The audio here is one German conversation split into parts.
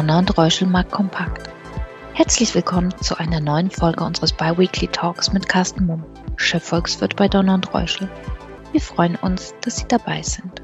Donner und Reuschel Markt Kompakt. Herzlich willkommen zu einer neuen Folge unseres Bi-Weekly Talks mit Carsten Mumm, Chefvolkswirt bei Donner und Reuschel. Wir freuen uns, dass Sie dabei sind.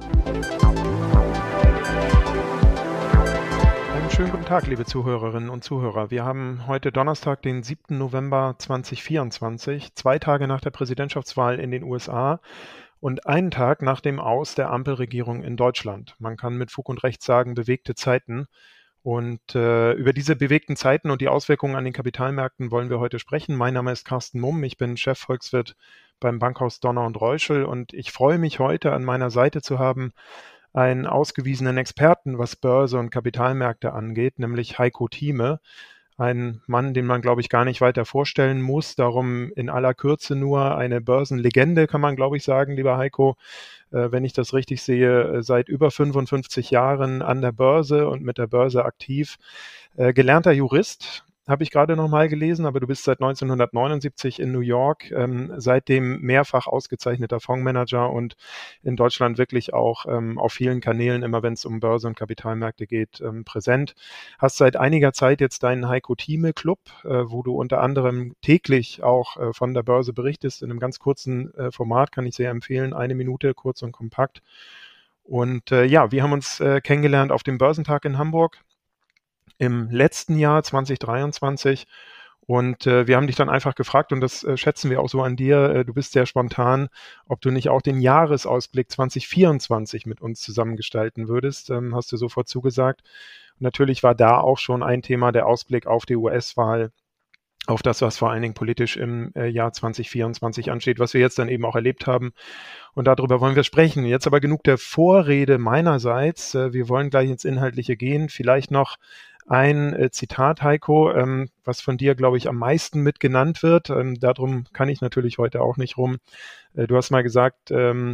Einen schönen guten Tag, liebe Zuhörerinnen und Zuhörer. Wir haben heute Donnerstag, den 7. November 2024, 2 Tage nach der Präsidentschaftswahl in den USA und einen Tag nach dem Aus der Ampelregierung in Deutschland. Man kann mit Fug und Recht sagen, bewegte Zeiten. Und über diese bewegten Zeiten und die Auswirkungen an den Kapitalmärkten wollen wir heute sprechen. Mein Name ist Carsten Mumm, ich bin Chefvolkswirt beim Bankhaus Donner und Reuschel und ich freue mich heute an meiner Seite zu haben einen ausgewiesenen Experten, was Börse und Kapitalmärkte angeht, nämlich Heiko Thieme. Ein Mann, den man, glaube ich, gar nicht weiter vorstellen muss. Darum in aller Kürze nur eine Börsenlegende, kann man, glaube ich, sagen, lieber Heiko. Wenn ich das richtig sehe, seit über 55 Jahren an der Börse und mit der Börse aktiv. Gelernter Jurist, habe ich gerade nochmal gelesen, aber du bist seit 1979 in New York, seitdem mehrfach ausgezeichneter Fondsmanager und in Deutschland wirklich auch auf vielen Kanälen, immer wenn es um Börse und Kapitalmärkte geht, präsent. Hast seit einiger Zeit jetzt deinen Heiko Thieme Club, wo du unter anderem täglich auch von der Börse berichtest, in einem ganz kurzen Format, kann ich sehr empfehlen, 1 Minute, kurz und kompakt. Und ja, wir haben uns kennengelernt auf dem Börsentag in Hamburg im letzten Jahr 2023 und wir haben dich dann einfach gefragt und das schätzen wir auch so an dir, du bist sehr spontan, ob du nicht auch den Jahresausblick 2024 mit uns zusammengestalten würdest, hast du sofort zugesagt. Und natürlich war da auch schon ein Thema der Ausblick auf die US-Wahl, auf das, was vor allen Dingen politisch im Jahr 2024 ansteht, was wir jetzt dann eben auch erlebt haben. Und darüber wollen wir sprechen. Jetzt aber genug der Vorrede meinerseits. Wir wollen gleich ins Inhaltliche gehen. Vielleicht noch ein Zitat, Heiko, was von dir, glaube ich, am meisten mitgenannt wird. Darum kann ich natürlich heute auch nicht rum. Du hast mal gesagt,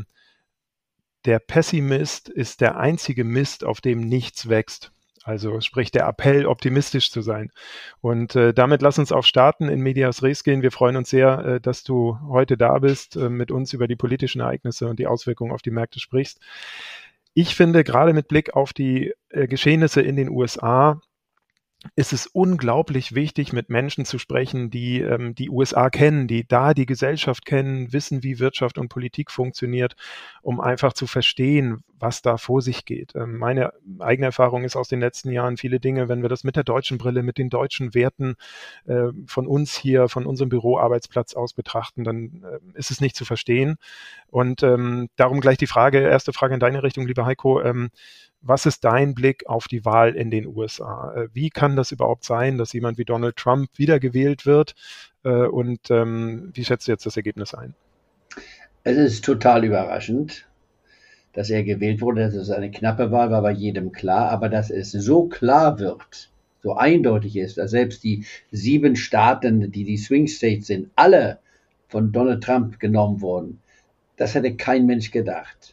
der Pessimist ist der einzige Mist, auf dem nichts wächst. Also sprich der Appell, optimistisch zu sein. Und damit lass uns auch starten, in medias res gehen. Wir freuen uns sehr, dass du heute da bist, mit uns über die politischen Ereignisse und die Auswirkungen auf die Märkte sprichst. Ich finde, gerade mit Blick auf die Geschehnisse in den USA, ist es unglaublich wichtig, mit Menschen zu sprechen, die die USA kennen, die da die Gesellschaft kennen, wissen, wie Wirtschaft und Politik funktioniert, um einfach zu verstehen, was da vor sich geht. Meine eigene Erfahrung ist aus den letzten Jahren viele Dinge, wenn wir das mit der deutschen Brille, mit den deutschen Werten von uns hier, von unserem Büroarbeitsplatz aus betrachten, dann ist es nicht zu verstehen. Und darum gleich die erste Frage in deine Richtung, lieber Heiko. Was ist dein Blick auf die Wahl in den USA? Wie kann das überhaupt sein, dass jemand wie Donald Trump wiedergewählt wird? Und wie schätzt du jetzt das Ergebnis ein? Es ist total überraschend, dass er gewählt wurde. Dass es eine knappe Wahl war bei jedem klar. Aber dass es so klar wird, so eindeutig ist, dass selbst die 7 Staaten, die die Swing States sind, alle von Donald Trump genommen wurden, das hätte kein Mensch gedacht.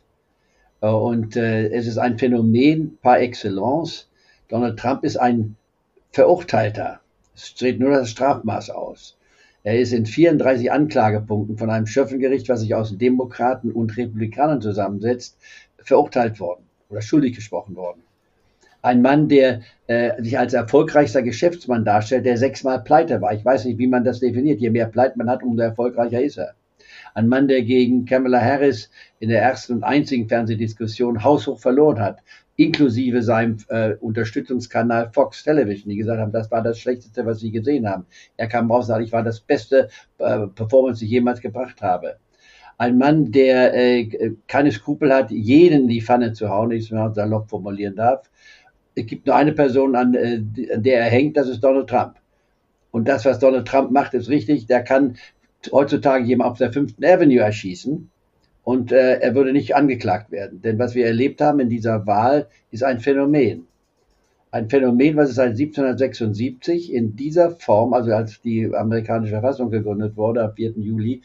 Und es ist ein Phänomen par excellence. Donald Trump ist ein Verurteilter. Es steht nur das Strafmaß aus. Er ist in 34 Anklagepunkten von einem Schöffengericht, was sich aus Demokraten und Republikanern zusammensetzt, verurteilt worden oder schuldig gesprochen worden. Ein Mann, der sich als erfolgreichster Geschäftsmann darstellt, der 6-mal pleite war. Ich weiß nicht, wie man das definiert. Je mehr Pleiten man hat, umso erfolgreicher ist er. Ein Mann, der gegen Kamala Harris in der ersten und einzigen Fernsehdiskussion haushoch verloren hat, inklusive seinem Unterstützungskanal Fox Television, die gesagt haben, das war das Schlechteste, was sie gesehen haben. Er kam raus und sagte, ich war das beste Performance, die ich jemals gebracht habe. Ein Mann, der keine Skrupel hat, jeden in die Pfanne zu hauen, wenn ich es mal salopp formulieren darf. Es gibt nur eine Person, an der er hängt, das ist Donald Trump. Und das, was Donald Trump macht, ist richtig. Der kann heutzutage jemand auf der 5. Avenue erschießen und er würde nicht angeklagt werden. Denn was wir erlebt haben in dieser Wahl, ist ein Phänomen. Ein Phänomen, was es seit 1776 in dieser Form, also als die amerikanische Verfassung gegründet wurde, am 4. Juli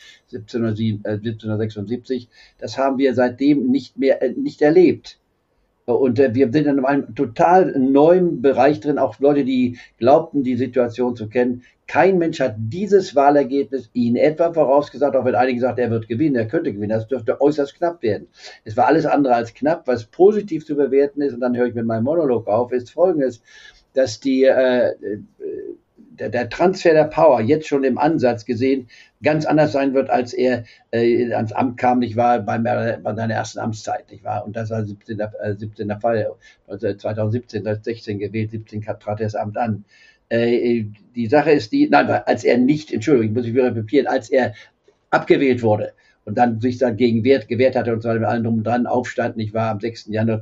1776, das haben wir seitdem nicht erlebt. Und wir sind in einem total neuen Bereich drin, auch Leute, die glaubten, die Situation zu kennen. Kein Mensch hat dieses Wahlergebnis in etwa vorausgesagt, auch wenn einige sagen, er wird gewinnen, er könnte gewinnen. Das dürfte äußerst knapp werden. Es war alles andere als knapp. Was positiv zu bewerten ist, und dann höre ich mit meinem Monolog auf, ist Folgendes. dass der Transfer der Power jetzt schon im Ansatz gesehen ganz anders sein wird, als er ans Amt kam, nicht wahr, bei seiner ersten Amtszeit, nicht wahr? Und das war 17. Fall, 2017, 16 gewählt, 17 trat er das Amt an. Die Sache ist als er abgewählt wurde und dann sich dagegen gewehrt hatte und zwar mit allem drum und dran Aufstand, nicht wahr, am 6. Januar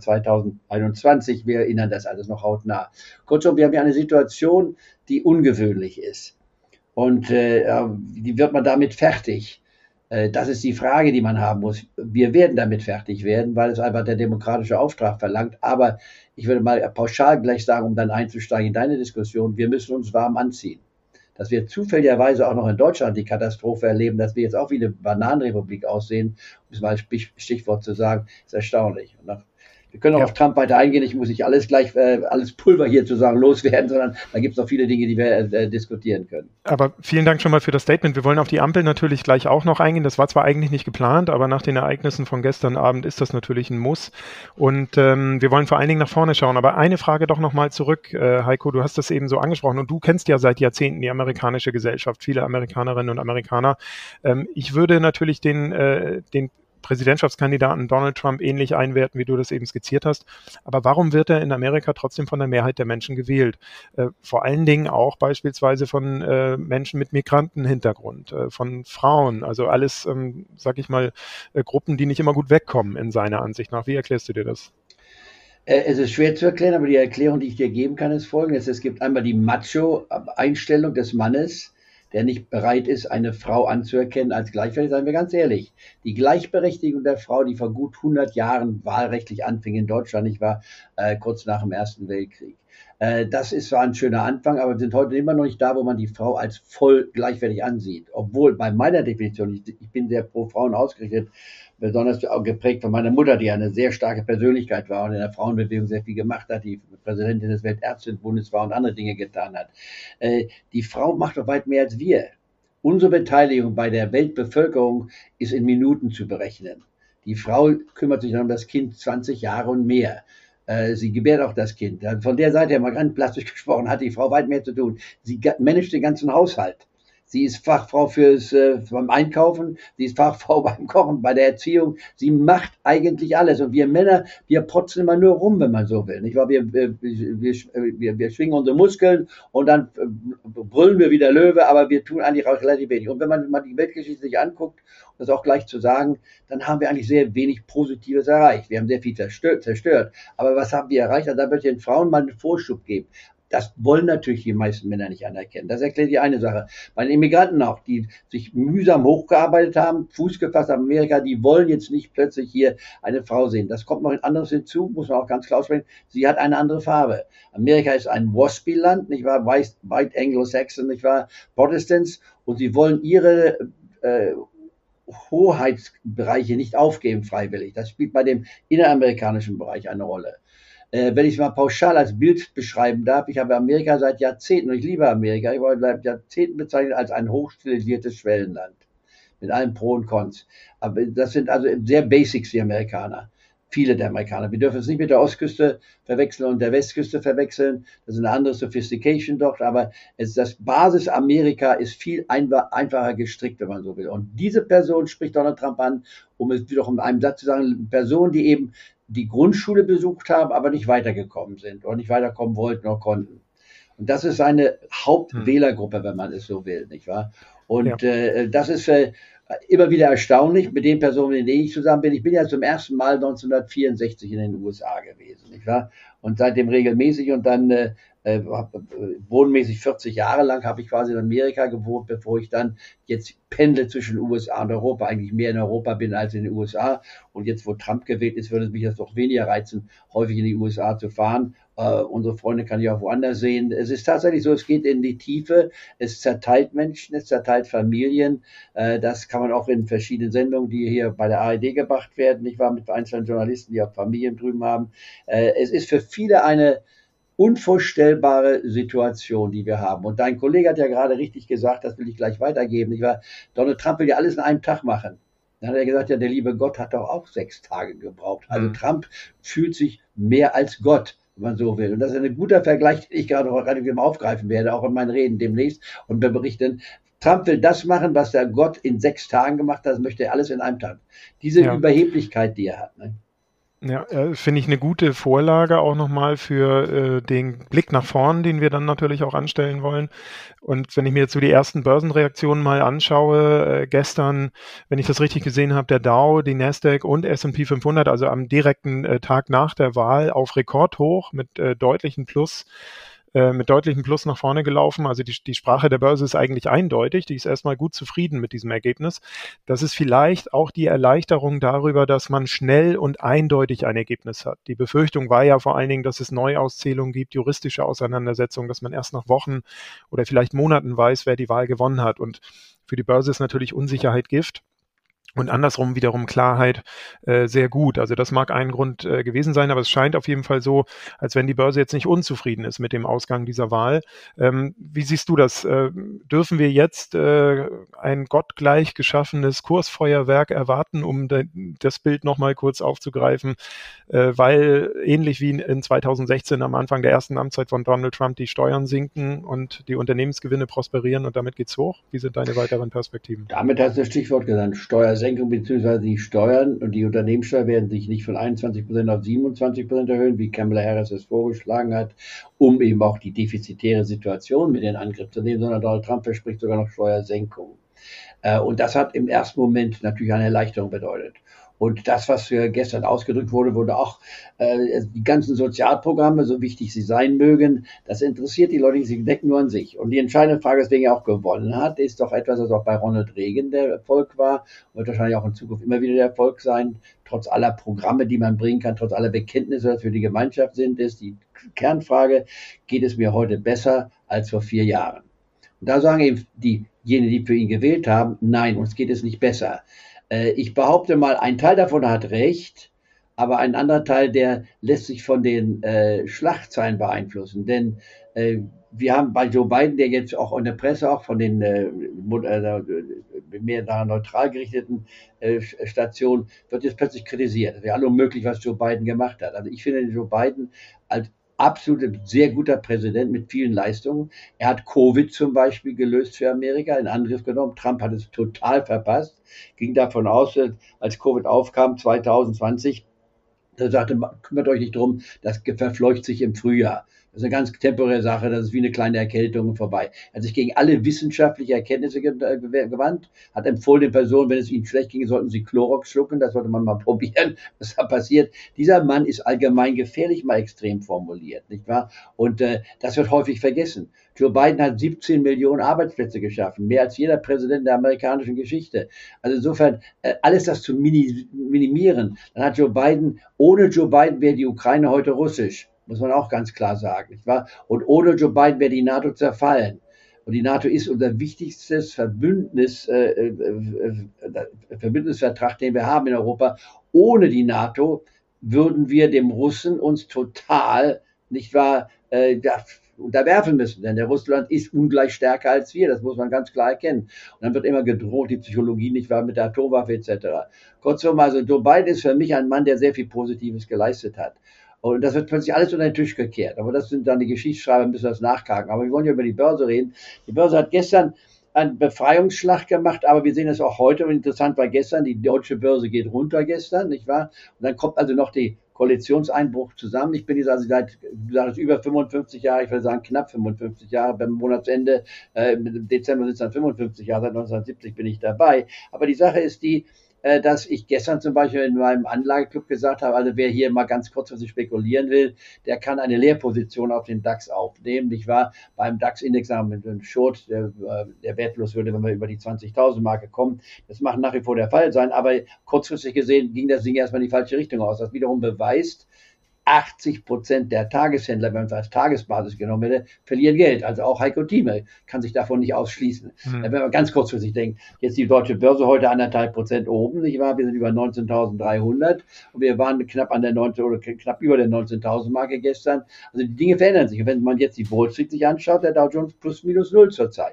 2021. Wir erinnern das alles noch hautnah. Kurzum, wir haben ja eine Situation, die ungewöhnlich ist. Und wie wird man damit fertig? Das ist die Frage, die man haben muss. Wir werden damit fertig werden, weil es einfach der demokratische Auftrag verlangt. Aber ich würde mal pauschal gleich sagen, um dann einzusteigen in deine Diskussion, wir müssen uns warm anziehen. Dass wir zufälligerweise auch noch in Deutschland die Katastrophe erleben, dass wir jetzt auch wie eine Bananenrepublik aussehen, um es mal als Stichwort zu sagen, ist erstaunlich. Und wir können auch auf Trump weiter eingehen. Ich muss nicht alles Pulver hier zu sagen loswerden, sondern da gibt es noch viele Dinge, die wir diskutieren können. Aber vielen Dank schon mal für das Statement. Wir wollen auf die Ampel natürlich gleich auch noch eingehen. Das war zwar eigentlich nicht geplant, aber nach den Ereignissen von gestern Abend ist das natürlich ein Muss. Und wir wollen vor allen Dingen nach vorne schauen. Aber eine Frage doch nochmal zurück, Heiko, du hast das eben so angesprochen und du kennst ja seit Jahrzehnten die amerikanische Gesellschaft, viele Amerikanerinnen und Amerikaner. Ich würde natürlich den Präsidentschaftskandidaten Donald Trump ähnlich einwerten, wie du das eben skizziert hast. Aber warum wird er in Amerika trotzdem von der Mehrheit der Menschen gewählt? Vor allen Dingen auch beispielsweise von Menschen mit Migrantenhintergrund, von Frauen, also alles, sag ich mal, Gruppen, die nicht immer gut wegkommen in seiner Ansicht nach. Wie erklärst du dir das? Es ist schwer zu erklären, aber die Erklärung, die ich dir geben kann, ist folgendes. Es gibt einmal die Macho-Einstellung des Mannes, der nicht bereit ist, eine Frau anzuerkennen als gleichwertig, seien wir ganz ehrlich. Die Gleichberechtigung der Frau, die vor gut 100 Jahren wahlrechtlich anfing in Deutschland, ich war kurz nach dem Ersten Weltkrieg. Das ist zwar ein schöner Anfang, aber wir sind heute immer noch nicht da, wo man die Frau als voll gleichwertig ansieht. Obwohl bei meiner Definition, ich bin sehr pro Frauen ausgerichtet, besonders auch geprägt von meiner Mutter, die eine sehr starke Persönlichkeit war und in der Frauenbewegung sehr viel gemacht hat, die Präsidentin des Weltärztebundes war und andere Dinge getan hat. Die Frau macht doch weit mehr als wir. Unsere Beteiligung bei der Weltbevölkerung ist in Minuten zu berechnen. Die Frau kümmert sich dann um das Kind 20 Jahre und mehr. Sie gebärt auch das Kind. Von der Seite her, mal ganz plastisch gesprochen, hat die Frau weit mehr zu tun. Sie managt den ganzen Haushalt. Sie ist Fachfrau beim Einkaufen, sie ist Fachfrau beim Kochen, bei der Erziehung. Sie macht eigentlich alles. Und wir Männer, wir protzen immer nur rum, wenn man so will. Nicht wahr? Wir schwingen unsere Muskeln und dann brüllen wir wie der Löwe, aber wir tun eigentlich auch relativ wenig. Und wenn man mal die Weltgeschichte sich anguckt, um das auch gleich zu sagen, dann haben wir eigentlich sehr wenig Positives erreicht. Wir haben sehr viel zerstört. Aber was haben wir erreicht? Also da wird den Frauen mal einen Vorschub geben. Das wollen natürlich die meisten Männer nicht anerkennen. Das erklärt die eine Sache. Bei den Immigranten auch, die sich mühsam hochgearbeitet haben, Fuß gefasst haben in Amerika, die wollen jetzt nicht plötzlich hier eine Frau sehen. Das kommt noch ein anderes hinzu, muss man auch ganz klar aussprechen. Sie hat eine andere Farbe. Amerika ist ein WASPy-Land, nicht wahr? White Anglo-Saxon, nicht wahr? Protestants. Und sie wollen ihre Hoheitsbereiche nicht aufgeben freiwillig. Das spielt bei dem inneramerikanischen Bereich eine Rolle. Wenn ich es mal pauschal als Bild beschreiben darf, ich habe Amerika seit Jahrzehnten, und ich liebe Amerika, ich wurde seit Jahrzehnten bezeichnet als ein hochstilisiertes Schwellenland. Mit allen Pro und Cons. Aber das sind also sehr Basics, die Amerikaner. Viele der Amerikaner. Wir dürfen es nicht mit der Ostküste verwechseln und der Westküste verwechseln. Das ist eine andere Sophistication dort, aber das Basis Amerika ist viel einfacher gestrickt, wenn man so will. Und diese Person spricht Donald Trump an, um es wieder in einem Satz zu sagen, Personen, die eben die Grundschule besucht haben, aber nicht weitergekommen sind oder nicht weiterkommen wollten oder konnten. Und das ist seine Hauptwählergruppe, wenn man es so will, nicht wahr? Und das ist immer wieder erstaunlich mit den Personen, mit denen ich zusammen bin. Ich bin ja zum ersten Mal 1964 in den USA gewesen, nicht wahr? Und seitdem regelmäßig und dann wohnmäßig 40 Jahre lang habe ich quasi in Amerika gewohnt, bevor ich dann jetzt pendle zwischen USA und Europa, eigentlich mehr in Europa bin als in den USA. Und jetzt, wo Trump gewählt ist, würde es mich das doch weniger reizen, häufig in die USA zu fahren. Unsere Freunde kann ich auch woanders sehen. Es ist tatsächlich so, es geht in die Tiefe, es zerteilt Menschen, es zerteilt Familien. Das kann man auch in verschiedenen Sendungen, die hier bei der ARD gebracht werden, nicht wahr, mit einzelnen Journalisten, die auch Familien drüben haben. Es ist für viele eine unvorstellbare Situation, die wir haben. Und dein Kollege hat ja gerade richtig gesagt, das will ich gleich weitergeben. Ich war, Donald Trump will ja alles in einem Tag machen. Dann hat er gesagt, ja, der liebe Gott hat doch auch 6 Tage gebraucht. Also Trump fühlt sich mehr als Gott. wenn man so will. Und das ist ein guter Vergleich, den ich gerade auch relativ aufgreifen werde, auch in meinen Reden demnächst und berichten. Trump will das machen, was der Gott in 6 Tagen gemacht hat, das möchte er alles in einem Tag. Diese Überheblichkeit, die er hat. Ne? Ja, finde ich eine gute Vorlage auch nochmal für den Blick nach vorn, den wir dann natürlich auch anstellen wollen. Und wenn ich mir jetzt so die ersten Börsenreaktionen mal anschaue, gestern, wenn ich das richtig gesehen habe, der Dow, die Nasdaq und S&P 500, also am direkten Tag nach der Wahl auf Rekordhoch mit deutlichem Plus nach vorne gelaufen. Also die Sprache der Börse ist eigentlich eindeutig. Die ist erstmal gut zufrieden mit diesem Ergebnis. Das ist vielleicht auch die Erleichterung darüber, dass man schnell und eindeutig ein Ergebnis hat. Die Befürchtung war ja vor allen Dingen, dass es Neuauszählungen gibt, juristische Auseinandersetzungen, dass man erst nach Wochen oder vielleicht Monaten weiß, wer die Wahl gewonnen hat. Und für die Börse ist natürlich Unsicherheit Gift. Und andersrum wiederum Klarheit sehr gut. Also das mag ein Grund gewesen sein, aber es scheint auf jeden Fall so, als wenn die Börse jetzt nicht unzufrieden ist mit dem Ausgang dieser Wahl. Wie siehst du das? Dürfen wir jetzt ein gottgleich geschaffenes Kursfeuerwerk erwarten, um das Bild nochmal kurz aufzugreifen, weil ähnlich wie in 2016 am Anfang der ersten Amtszeit von Donald Trump die Steuern sinken und die Unternehmensgewinne prosperieren und damit geht's hoch? Wie sind deine weiteren Perspektiven? Damit hast du das Stichwort genannt, Steuersenkung bzw. die Steuern und die Unternehmenssteuer werden sich nicht von 21% auf 27% erhöhen, wie Kamala Harris es vorgeschlagen hat, um eben auch die defizitäre Situation mit in Angriff zu nehmen, sondern Donald Trump verspricht sogar noch Steuersenkung. Und das hat im ersten Moment natürlich eine Erleichterung bedeutet. Und das, was gestern ausgedrückt wurde, wurde auch die ganzen Sozialprogramme, so wichtig sie sein mögen, das interessiert die Leute, sie denken nur an sich. Und die entscheidende Frage, weswegen er auch gewonnen hat, ist doch etwas, das auch bei Ronald Reagan der Erfolg war, wird wahrscheinlich auch in Zukunft immer wieder der Erfolg sein, trotz aller Programme, die man bringen kann, trotz aller Bekenntnisse, dass für die Gemeinschaft sind, ist die Kernfrage, geht es mir heute besser als vor 4 Jahren? Und da sagen eben diejenigen, die für ihn gewählt haben, nein, uns geht es nicht besser. Ich behaupte mal, ein Teil davon hat recht, aber ein anderer Teil, der lässt sich von den Schlagzeilen beeinflussen. Denn wir haben bei Joe Biden, der jetzt auch in der Presse, auch von den mehr daran neutral gerichteten Stationen, wird jetzt plötzlich kritisiert. Es wäre alles unmöglich, was Joe Biden gemacht hat. Also ich finde Joe Biden als absolut sehr guter Präsident mit vielen Leistungen. Er hat Covid zum Beispiel gelöst für Amerika, in Angriff genommen. Trump hat es total verpasst, ging davon aus, als Covid aufkam 2020, da sagte, kümmert euch nicht drum, das verfleucht sich im Frühjahr. Das ist eine ganz temporäre Sache, das ist wie eine kleine Erkältung vorbei. Er hat sich gegen alle wissenschaftliche Erkenntnisse gewandt, hat empfohlen den Personen, wenn es ihnen schlecht ging, sollten sie Chlorox schlucken, das sollte man mal probieren, was da passiert. Dieser Mann ist allgemein gefährlich, mal extrem formuliert, nicht wahr? Und das wird häufig vergessen. Joe Biden hat 17 Millionen Arbeitsplätze geschaffen, mehr als jeder Präsident der amerikanischen Geschichte. Also insofern, alles das zu minimieren, dann hat Joe Biden, ohne Joe Biden wäre die Ukraine heute russisch. Muss man auch ganz klar sagen, nicht wahr? Und ohne Joe Biden wäre die NATO zerfallen. Und die NATO ist unser wichtigstes Verbündnisvertrag, den wir haben in Europa. Ohne die NATO würden wir dem Russen uns total, nicht wahr, unterwerfen müssen. Denn der Russland ist ungleich stärker als wir. Das muss man ganz klar erkennen. Und dann wird immer gedroht, die Psychologie nicht wahr, mit der Atomwaffe etc. Kurzum, also Joe Biden ist für mich ein Mann, der sehr viel Positives geleistet hat. Und das wird plötzlich alles unter den Tisch gekehrt. Aber das sind dann die Geschichtsschreiber, müssen das nachkagen. Aber wir wollen ja über die Börse reden. Die Börse hat gestern einen Befreiungsschlag gemacht, aber wir sehen es auch heute. Und interessant war gestern, die deutsche Börse geht runter gestern, nicht wahr? Und dann kommt also noch die Koalitionseinbruch zusammen. Ich bin jetzt also seit über 55 Jahre, ich würde sagen knapp 55 Jahre, beim Monatsende, im Dezember sind es dann 55 Jahre, seit 1970 bin ich dabei. Aber die Sache ist die, dass ich gestern zum Beispiel in meinem Anlageclub gesagt habe, also wer hier mal ganz kurzfristig spekulieren will, der kann eine Leerposition auf den DAX aufnehmen. Ich war beim DAX-Index mit einem Short, der wertlos würde, wenn wir über die 20.000 Marke kommen. Das mag nach wie vor der Fall sein, aber kurzfristig gesehen ging das Ding erstmal in die falsche Richtung aus. Das wiederum beweist, 80% der Tageshändler, wenn man es als Tagesbasis genommen hätte, verlieren Geld. Also auch Heiko Thieme kann sich davon nicht ausschließen. Wenn man ganz kurzfristig denkt, jetzt die deutsche Börse heute 1,5% oben, nicht wahr? Wir sind über 19.300 und wir waren knapp an der 19 oder knapp über der 19.000 Marke gestern. Also die Dinge verändern sich. Und wenn man jetzt die Wall Street sich anschaut, der Dow Jones plus minus null zurzeit.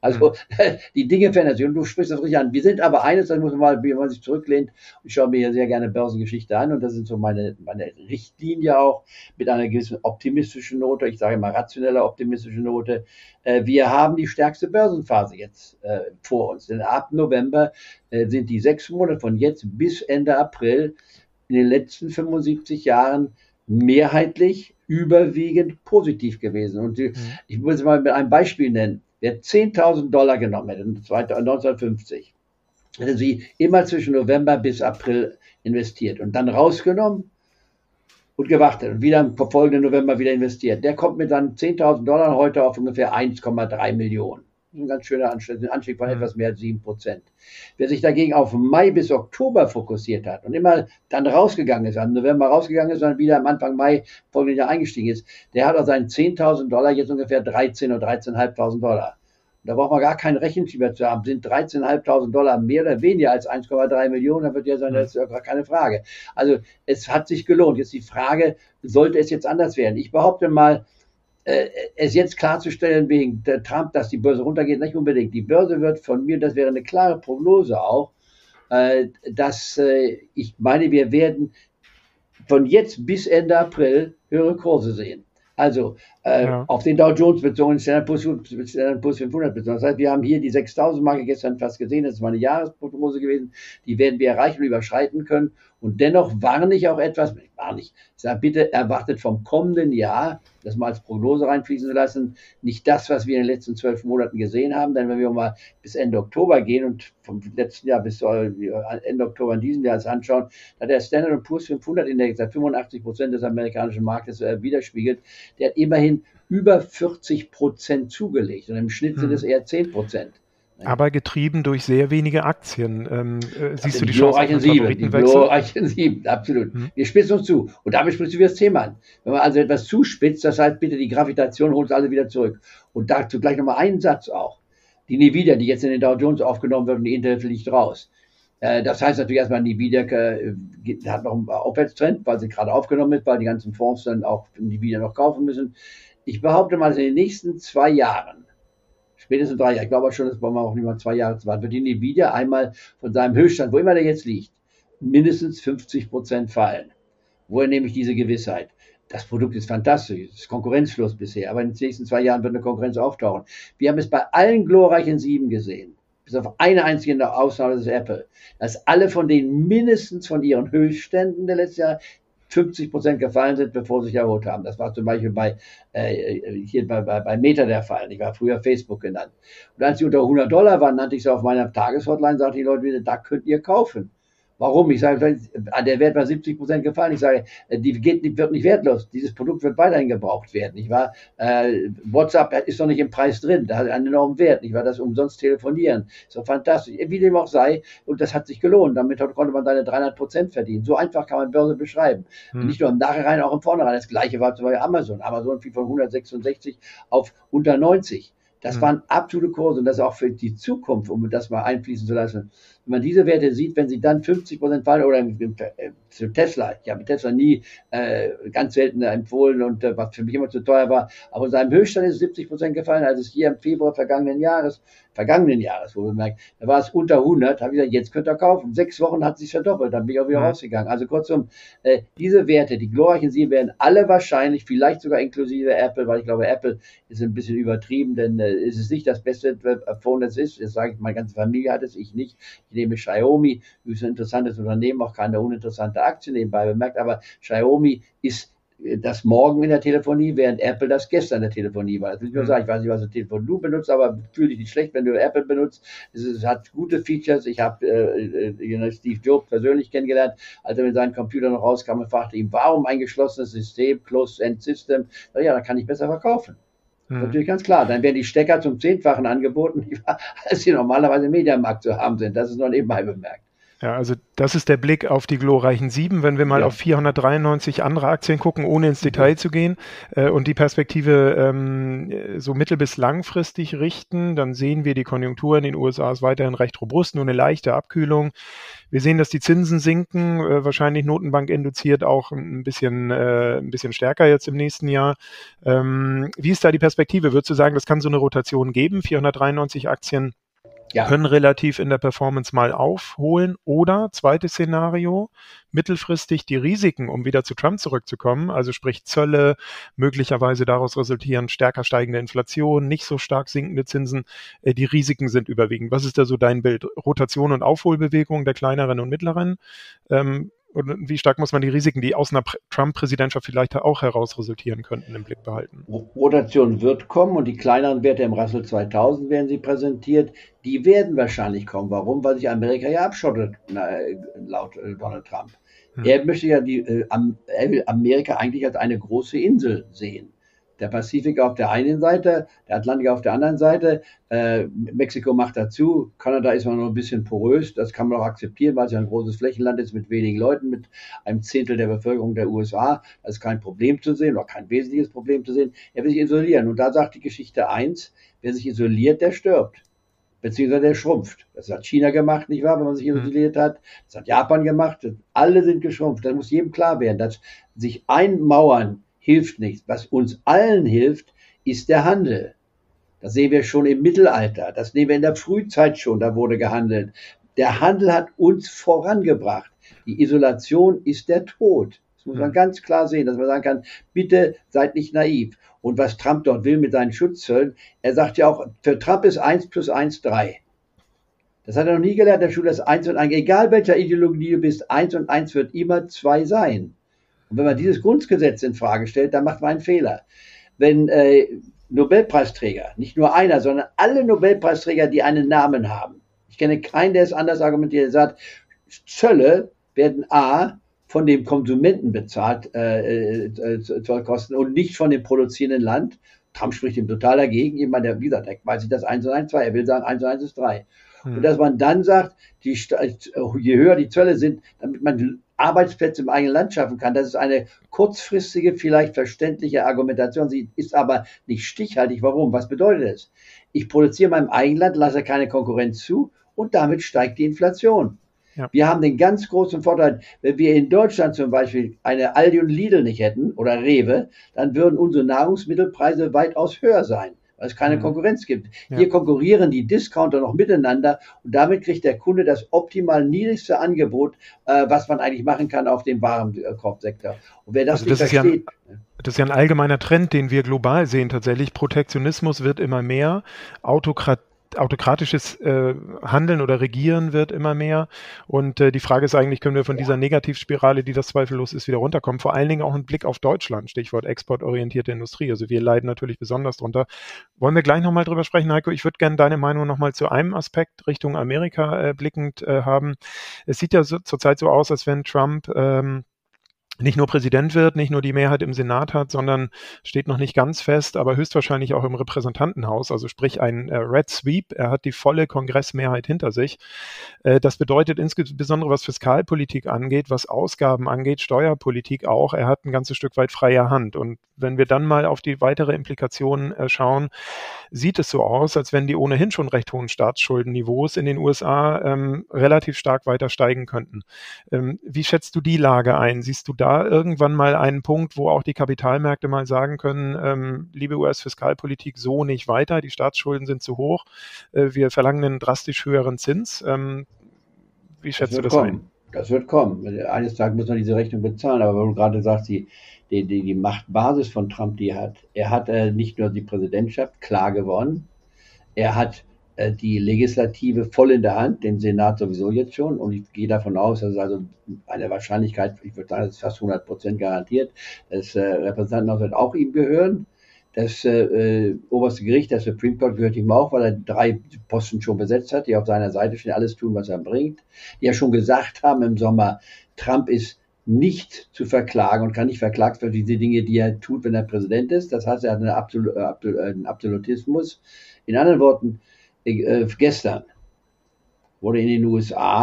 Also die Dinge verändern sich und du sprichst das richtig an. Wir sind aber eines, das muss man mal, wie man sich zurücklehnt, und ich schaue mir hier sehr gerne Börsengeschichte an und das sind so meine Richtlinie auch mit einer gewissen optimistischen Note, ich sage mal rationeller optimistische Note. Wir haben die stärkste Börsenphase jetzt vor uns, denn ab November sind die 6 Monate von jetzt bis Ende April in den letzten 75 Jahren mehrheitlich überwiegend positiv gewesen. Und ich muss es mal mit einem Beispiel nennen. Wer $10.000 genommen hätte, 1950, hätte sie immer zwischen November bis April investiert und dann rausgenommen und gewartet und wieder im folgenden November wieder investiert. Der kommt mit seinen $10.000 heute auf ungefähr 1,3 Millionen. Das ist ein ganz schöner Anstieg von etwas mehr als 7%. Wer sich dagegen auf Mai bis Oktober fokussiert hat und immer dann rausgegangen ist, am November rausgegangen ist und dann wieder am Anfang Mai folgenden Jahr eingestiegen ist, der hat aus seinen $10.000 jetzt ungefähr 13.000 oder 13.500 $. Da braucht man gar keinen Rechenschieber zu haben. Sind $13.500 mehr oder weniger als 1,3 Millionen, dann wird ja sein, das ist ja gar keine Frage. Also es hat sich gelohnt. Jetzt die Frage, sollte es jetzt anders werden? Ich behaupte mal, es jetzt klarzustellen wegen der Trump, dass die Börse runtergeht, nicht unbedingt. Die Börse wird von mir, das wäre eine klare Prognose auch, dass ich meine, wir werden von jetzt bis Ende April höhere Kurse sehen. Also auf den Dow Jones bezogen, Standard Poor's 500 bezogen. Das heißt, wir haben hier die 6.000-Marke gestern fast gesehen, das ist meine Jahresprognose gewesen, die werden wir erreichen und überschreiten können. Und dennoch warne ich auch etwas, ich sage, bitte erwartet vom kommenden Jahr, das mal als Prognose reinfließen zu lassen, nicht das, was wir in den letzten 12 Monaten gesehen haben, denn wenn wir mal bis Ende Oktober gehen und vom letzten Jahr bis Ende Oktober in diesem Jahr anschauen, da der Standard Poor's 500 Index, der 85% des amerikanischen Marktes widerspiegelt, der hat immerhin über 40% zugelegt und im Schnitt sind es eher 10%. Aber getrieben durch sehr wenige Aktien. Siehst du die Chance auf einen Favoritenwechsel? Die glorreichen 7, absolut. Wir spitzen uns zu. Und damit sprichst du wieder das Thema an. Wenn man also etwas zuspitzt, das heißt, bitte die Gravitation holt alle wieder zurück. Und dazu gleich nochmal einen Satz auch. Die Nvidia, die jetzt in den Dow Jones aufgenommen wird und die Intel fliegt raus. Das heißt natürlich erstmal, Nvidia hat noch einen Aufwärtstrend, weil sie gerade aufgenommen ist, weil die ganzen Fonds dann auch Nvidia noch kaufen müssen. Ich behaupte mal, dass in den nächsten 2 Jahren, spätestens 3 Jahre, ich glaube schon, das brauchen wir auch nicht mal 2 Jahre zu warten, wird die Nvidia einmal von seinem Höchststand, wo immer der jetzt liegt, mindestens 50% fallen. Woher nehme ich diese Gewissheit? Das Produkt ist fantastisch, es ist konkurrenzlos bisher, aber in den nächsten 2 Jahren wird eine Konkurrenz auftauchen. Wir haben es bei allen glorreichen 7 gesehen, bis auf eine einzige Ausnahme, das ist Apple, dass alle von denen mindestens von ihren Höchstständen der letzten Jahre 50% gefallen sind, bevor sie sich erholt haben. Das war zum Beispiel bei Meta der Fall. Ich war früher Facebook genannt. Und als sie unter $100 waren, nannte ich sie auf meiner Tageshotline, sagte die Leute wieder, da könnt ihr kaufen. Warum? Ich sage, der Wert war 70% gefallen. Ich sage, die wird nicht wertlos. Dieses Produkt wird weiterhin gebraucht werden. WhatsApp ist doch nicht im Preis drin. Da hat einen enormen Wert. Das umsonst telefonieren. Ist doch fantastisch. Wie dem auch sei. Und das hat sich gelohnt. Damit konnte man seine 300% verdienen. So einfach kann man Börse beschreiben. Nicht nur im Nachhinein, auch im Vornherein. Das Gleiche war zum Beispiel Amazon. Amazon fiel von 166 auf unter 90. Das waren absolute Kurse und das auch für die Zukunft, um das mal einfließen zu lassen. Wenn man diese Werte sieht, wenn sie dann 50% fallen oder zu Tesla, ich habe Tesla nie ganz selten empfohlen und was für mich immer zu teuer war, aber in seinem Höchststand ist 70% gefallen, als es hier im Februar vergangenen Jahres, wo bemerkt, da war es unter 100, habe ich gesagt, jetzt könnt ihr kaufen. 6 Wochen hat es sich verdoppelt, dann bin ich auch wieder rausgegangen. Also kurzum, diese Werte, die glorreichen 7 werden alle wahrscheinlich, vielleicht sogar inklusive Apple, weil ich glaube, Apple ist ein bisschen übertrieben, denn es ist nicht das beste Phone, das ist. Das sage ich, meine ganze Familie hat es, ich nicht. Ich nehme Xiaomi, ist ein interessantes Unternehmen, auch keine uninteressante Aktie nebenbei bemerkt, aber Xiaomi ist das morgen in der Telefonie, während Apple das gestern in der Telefonie war. Das will ich nur sagen, ich weiß nicht, was das Telefon du benutzt, aber fühle dich nicht schlecht, wenn du Apple benutzt. Es hat gute Features. Ich habe Steve Jobs persönlich kennengelernt, als er mit seinem Computer noch rauskam und fragte ihm, warum ein geschlossenes System, Closed-End System? Ja, da kann ich besser verkaufen. Natürlich ganz klar. Dann werden die Stecker zum 10-fachen angeboten, als sie normalerweise im Mediamarkt zu haben sind. Das ist noch nebenbei bemerkt. Ja, also das ist der Blick auf die glorreichen 7. Wenn wir mal auf 493 andere Aktien gucken, ohne ins Detail zu gehen und die Perspektive so mittel- bis langfristig richten, dann sehen wir, die Konjunktur in den USA ist weiterhin recht robust, nur eine leichte Abkühlung. Wir sehen, dass die Zinsen sinken, wahrscheinlich Notenbank induziert auch ein bisschen stärker jetzt im nächsten Jahr. Wie ist da die Perspektive? Würdest du sagen, das kann so eine Rotation geben? 493 Aktien können relativ in der Performance mal aufholen. Oder zweites Szenario, mittelfristig die Risiken, um wieder zu Trump zurückzukommen, also sprich Zölle, möglicherweise daraus resultieren stärker steigende Inflation, nicht so stark sinkende Zinsen, die Risiken sind überwiegend. Was ist da so dein Bild? Rotation und Aufholbewegung der kleineren und mittleren? Und wie stark muss man die Risiken, die aus einer Trump-Präsidentschaft vielleicht auch heraus resultieren könnten, im Blick behalten? Rotation wird kommen und die kleineren Werte im Russell 2000 werden sie präsentiert. Die werden wahrscheinlich kommen. Warum? Weil sich Amerika ja abschottet, laut Donald Trump. Er möchte ja er will Amerika eigentlich als eine große Insel sehen. Der Pazifik auf der einen Seite, der Atlantik auf der anderen Seite, Mexiko macht dazu, Kanada ist noch ein bisschen porös, das kann man auch akzeptieren, weil es ja ein großes Flächenland ist mit wenigen Leuten, mit einem Zehntel der Bevölkerung der USA, das ist kein Problem zu sehen oder kein wesentliches Problem zu sehen. Er will sich isolieren und da sagt die Geschichte 1, wer sich isoliert, der stirbt. Beziehungsweise der schrumpft. Das hat China gemacht, nicht wahr, wenn man sich isoliert hat. Das hat Japan gemacht. Alle sind geschrumpft. Das muss jedem klar werden, dass sich einmauern hilft nichts. Was uns allen hilft, ist der Handel. Das sehen wir schon im Mittelalter. Das sehen wir in der Frühzeit schon. Da wurde gehandelt. Der Handel hat uns vorangebracht. Die Isolation ist der Tod. Das muss man ganz klar sehen, dass man sagen kann, bitte seid nicht naiv. Und was Trump dort will mit seinen Schutzzöllen, er sagt ja auch, für Trump ist 1 plus 1 3. Das hat er noch nie gelernt in der Schule, dass 1 und 1, egal welcher Ideologie du bist, 1 und 1 wird immer 2 sein. Und wenn man dieses Grundgesetz in Frage stellt, dann macht man einen Fehler. Wenn Nobelpreisträger, nicht nur einer, sondern alle Nobelpreisträger, die einen Namen haben, ich kenne keinen, der es anders argumentiert, der sagt, Zölle werden A, von dem Konsumenten bezahlt, Zollkosten und nicht von dem produzierenden Land. Trump spricht ihm total dagegen. Jemand, der, wie gesagt, weiß ich das 1 und 1, 2. Er will sagen 1 und 1 ist 3. Und dass man dann sagt, je höher die Zölle sind, damit man Arbeitsplätze im eigenen Land schaffen kann, das ist eine kurzfristige, vielleicht verständliche Argumentation. Sie ist aber nicht stichhaltig. Warum? Was bedeutet es? Ich produziere in meinem eigenen Land, lasse keine Konkurrenz zu und damit steigt die Inflation. Ja. Wir haben den ganz großen Vorteil, wenn wir in Deutschland zum Beispiel eine Aldi und Lidl nicht hätten oder Rewe, dann würden unsere Nahrungsmittelpreise weitaus höher sein, weil es keine Konkurrenz gibt. Ja. Hier konkurrieren die Discounter noch miteinander und damit kriegt der Kunde das optimal niedrigste Angebot, was man eigentlich machen kann auf dem Warenkorbsektor. Und wer das nicht versteht... Das ist ja ein allgemeiner Trend, den wir global sehen tatsächlich. Protektionismus wird immer mehr, autokratisches Handeln oder Regieren wird immer mehr und die Frage ist eigentlich, können wir von dieser Negativspirale, die das zweifellos ist, wieder runterkommen? Vor allen Dingen auch ein Blick auf Deutschland, Stichwort exportorientierte Industrie. Also wir leiden natürlich besonders drunter. Wollen wir gleich nochmal drüber sprechen, Heiko? Ich würde gerne deine Meinung nochmal zu einem Aspekt Richtung Amerika blickend haben. Es sieht ja zurzeit so aus, als wenn Trump nicht nur Präsident wird, nicht nur die Mehrheit im Senat hat, sondern steht noch nicht ganz fest, aber höchstwahrscheinlich auch im Repräsentantenhaus, also sprich ein Red Sweep. Er hat die volle Kongressmehrheit hinter sich. Das bedeutet insbesondere, was Fiskalpolitik angeht, was Ausgaben angeht, Steuerpolitik auch, er hat ein ganzes Stück weit freie Hand. Und wenn wir dann mal auf die weitere Implikation schauen, sieht es so aus, als wenn die ohnehin schon recht hohen Staatsschuldenniveaus in den USA relativ stark weiter steigen könnten. Wie schätzt du die Lage ein? Siehst du da irgendwann mal einen Punkt, wo auch die Kapitalmärkte mal sagen können, liebe US-Fiskalpolitik, so nicht weiter, die Staatsschulden sind zu hoch, wir verlangen einen drastisch höheren Zins. Wie schätzt du das ein? Das wird kommen. Eines Tages muss man diese Rechnung bezahlen, aber wenn du gerade sagst, die Machtbasis von Trump, die er hat nicht nur die Präsidentschaft klar gewonnen, er hat die Legislative voll in der Hand, den Senat sowieso jetzt schon. Und ich gehe davon aus, dass es also eine Wahrscheinlichkeit, ich würde sagen, das ist fast 100% garantiert, dass Repräsentantenhaus wird auch ihm gehören. Das oberste Gericht, das Supreme Court, gehört ihm auch, weil er 3 Posten schon besetzt hat, die auf seiner Seite stehen, alles tun, was er bringt. Die ja schon gesagt haben im Sommer, Trump ist nicht zu verklagen und kann nicht verklagt werden für diese Dinge, die er tut, wenn er Präsident ist. Das heißt, er hat einen Absolutismus. In anderen Worten, gestern wurde in den USA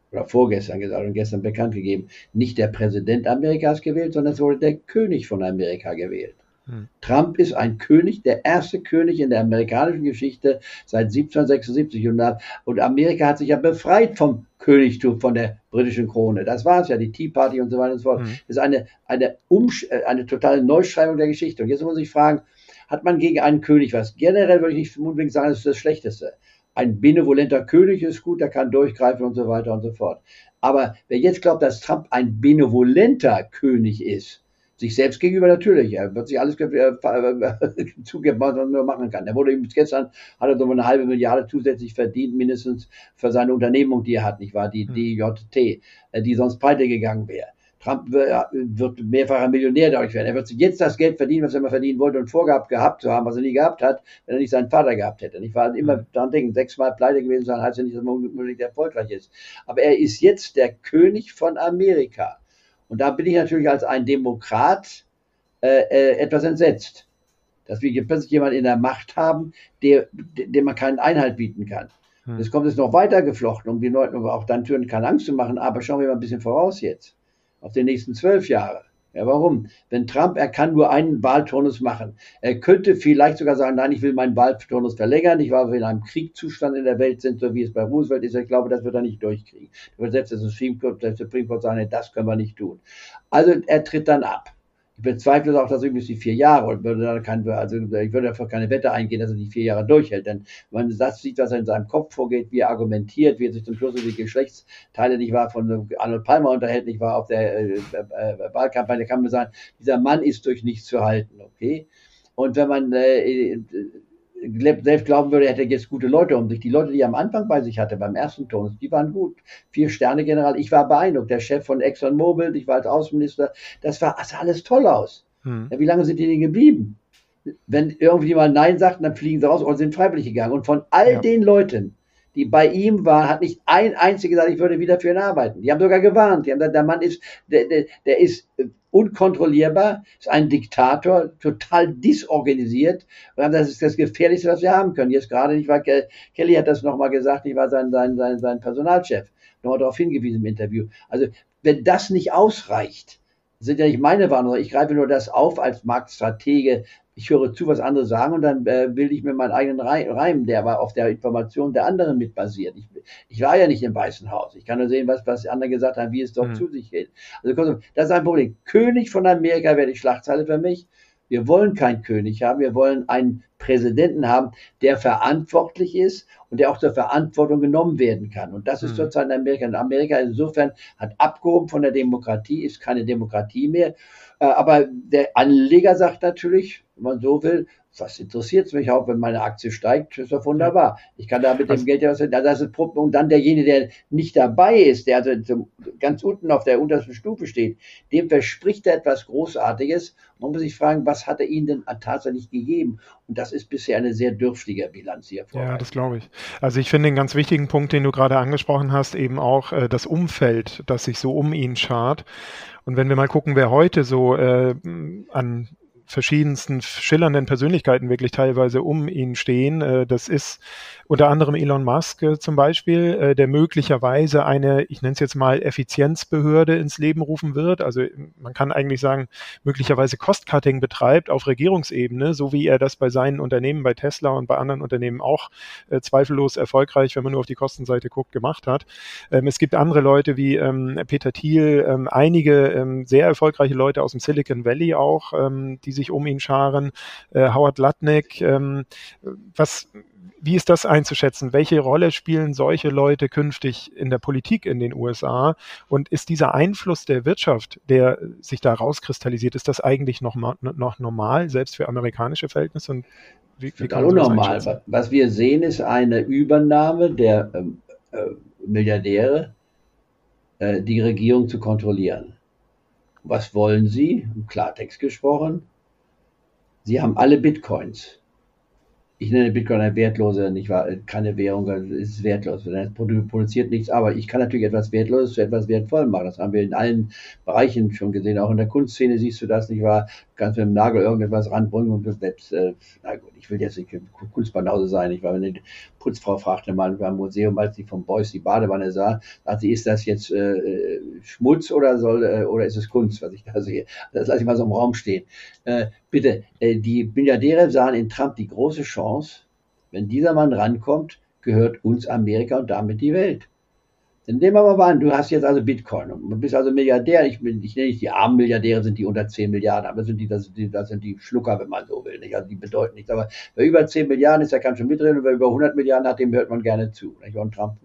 oder vorgestern gesagt und gestern bekannt gegeben, nicht der Präsident Amerikas gewählt, sondern es wurde der König von Amerika gewählt. Trump ist ein König, der erste König in der amerikanischen Geschichte seit 1776. Und Amerika hat sich ja befreit vom Königtum, von der britischen Krone. Das war es ja, die Tea Party und so weiter und so fort. Das ist eine totale Neuschreibung der Geschichte. Und jetzt muss ich fragen, hat man gegen einen König was? Generell würde ich nicht unbedingt sagen, das ist das Schlechteste. Ein benevolenter König ist gut, der kann durchgreifen und so weiter und so fort. Aber wer jetzt glaubt, dass Trump ein benevolenter König ist, sich selbst gegenüber natürlich, er wird sich alles zugeben, was man nur machen kann. Er wurde bis gestern, hat er so eine halbe Milliarde zusätzlich verdient, mindestens für seine Unternehmung, die er hat, nicht wahr, die DJT, die sonst pleite gegangen wäre. Trump wird mehrfacher Millionär dadurch werden. Er wird sich jetzt das Geld verdienen, was er immer verdienen wollte und vorgehabt gehabt zu haben, was er nie gehabt hat, wenn er nicht seinen Vater gehabt hätte. Ich war immer daran denken, 6-mal pleite gewesen sein, heißt ja nicht, dass man unbedingt erfolgreich ist. Aber er ist jetzt der König von Amerika. Und da bin ich natürlich als ein Demokrat etwas entsetzt, dass wir hier plötzlich jemanden in der Macht haben, dem man keinen Einhalt bieten kann. Es kommt jetzt noch weiter geflochten, um den Leuten auch dann Türen keine Angst zu machen, aber schauen wir mal ein bisschen voraus jetzt, auf die nächsten 12 Jahre. Ja, warum? Wenn Trump, er kann nur einen Wahlturnus machen. Er könnte vielleicht sogar sagen, nein, ich will meinen Wahlturnus verlängern. Ich war, wir in einem Kriegszustand in der Welt sind, so wie es bei Roosevelt ist. Ich glaube, das wird er nicht durchkriegen. Da wird selbst der Supreme Court sagen, das können wir nicht tun. Also er tritt dann ab. Ich bezweifle auch, dass er übrigens die 4 Jahre, und ich würde dafür keine Wette eingehen, dass er die 4 Jahre durchhält, denn wenn man das sieht, was er in seinem Kopf vorgeht, wie er argumentiert, wie er sich zum Schluss über die Geschlechtsteile, nicht wahr, von Arnold Palmer unterhält, nicht wahr, auf der Wahlkampagne, kann man sagen, dieser Mann ist durch nichts zu halten, okay? Und wenn man selbst glauben würde, er hätte jetzt gute Leute um sich. Die Leute, die er am Anfang bei sich hatte, beim ersten Turnus, die waren gut. 4-Sterne-General, ich war beeindruckt. Der Chef von ExxonMobil, ich war als Außenminister, das sah alles toll aus. Ja, wie lange sind die denn geblieben? Wenn irgendwie mal Nein sagt, dann fliegen sie raus oder sind freiwillig gegangen. Und von all den Leuten, die bei ihm waren, hat nicht ein einziger gesagt, ich würde wieder für ihn arbeiten. Die haben sogar gewarnt. Die haben gesagt, der Mann ist, der ist unkontrollierbar, ist ein Diktator, total disorganisiert. Und das ist das Gefährlichste, was wir haben können. Jetzt gerade, nicht wahr, Kelly hat das nochmal gesagt, ich war sein Personalchef, nochmal darauf hingewiesen im Interview. Also, wenn das nicht ausreicht, sind ja nicht meine Warnungen, ich greife nur das auf als Marktstratege. Ich höre zu, was andere sagen und dann bilde ich mir meinen eigenen Reim, der aber auf der Information der anderen mit basiert. Ich war ja nicht im Weißen Haus. Ich kann nur sehen, was andere gesagt haben, wie es dort zu sich geht. Also das ist ein Problem. König von Amerika wäre die Schlagzeile für mich. Wir wollen keinen König haben. Wir wollen einen Präsidenten haben, der verantwortlich ist und der auch zur Verantwortung genommen werden kann. Und das ist zurzeit in Amerika. Und Amerika insofern hat abgehoben von der Demokratie, ist keine Demokratie mehr. Aber der Anleger sagt natürlich, wenn man so will, was interessiert es mich auch, wenn meine Aktie steigt, ist doch wunderbar. Ich kann da mit dem Geld ja was, das ist, und dann derjenige, der nicht dabei ist, der also ganz unten auf der untersten Stufe steht, dem verspricht er etwas Großartiges. Man muss sich fragen, was hat er ihnen denn tatsächlich gegeben? Und das ist bisher eine sehr dürftige Bilanz hier vorne. Ja, das glaube ich. Also ich finde den ganz wichtigen Punkt, den du gerade angesprochen hast, eben auch das Umfeld, das sich so um ihn schart. Und wenn wir mal gucken, wer heute so an verschiedensten schillernden Persönlichkeiten wirklich teilweise um ihn stehen. Das ist unter anderem Elon Musk zum Beispiel, der möglicherweise eine, ich nenne es jetzt mal, Effizienzbehörde ins Leben rufen wird. Also man kann eigentlich sagen, möglicherweise Cost-Cutting betreibt auf Regierungsebene, so wie er das bei seinen Unternehmen, bei Tesla und bei anderen Unternehmen auch zweifellos erfolgreich, wenn man nur auf die Kostenseite guckt, gemacht hat. Es gibt andere Leute wie Peter Thiel, einige sehr erfolgreiche Leute aus dem Silicon Valley auch, die sich um ihn scharen. Howard Lutnick, wie ist das einzuschätzen? Welche Rolle spielen solche Leute künftig in der Politik in den USA? Und ist dieser Einfluss der Wirtschaft, der sich da rauskristallisiert, ist das eigentlich noch normal, selbst für amerikanische Verhältnisse? Und wie total unnormal. Was wir sehen, ist eine Übernahme der Milliardäre, die Regierung zu kontrollieren. Was wollen sie? Im Klartext gesprochen. Sie haben alle Bitcoins. Ich nenne Bitcoin eine wertlose, nicht wahr, keine Währung, es ist wertlos. Es produziert nichts, aber ich kann natürlich etwas Wertloses zu etwas Wertvollem machen. Das haben wir in allen Bereichen schon gesehen. Auch in der Kunstszene siehst du das, nicht wahr? Du kannst mit dem Nagel irgendetwas ranbringen und du selbst, na gut, ich will jetzt nicht Kunstbanause sein, ich war, wenn die Putzfrau fragte mal beim Museum, als sie vom Beuys die Badewanne sah, sagt sie, ist das jetzt Schmutz oder ist es Kunst, was ich da sehe? Das lasse ich mal so im Raum stehen. Bitte, die Milliardäre sahen in Trump die große Chance, wenn dieser Mann rankommt, gehört uns Amerika und damit die Welt. Dann nehmen wir mal an, du hast jetzt also Bitcoin und du bist also Milliardär. Ich nenne nicht die armen Milliardäre, sind die unter 10 Milliarden, aber das sind die Schlucker, wenn man so will. Nicht? Also die bedeuten nichts. Aber wer über 10 Milliarden ist, der kann schon mitreden. Und wer über 100 Milliarden hat, dem hört man gerne zu. Nicht? Und Trump,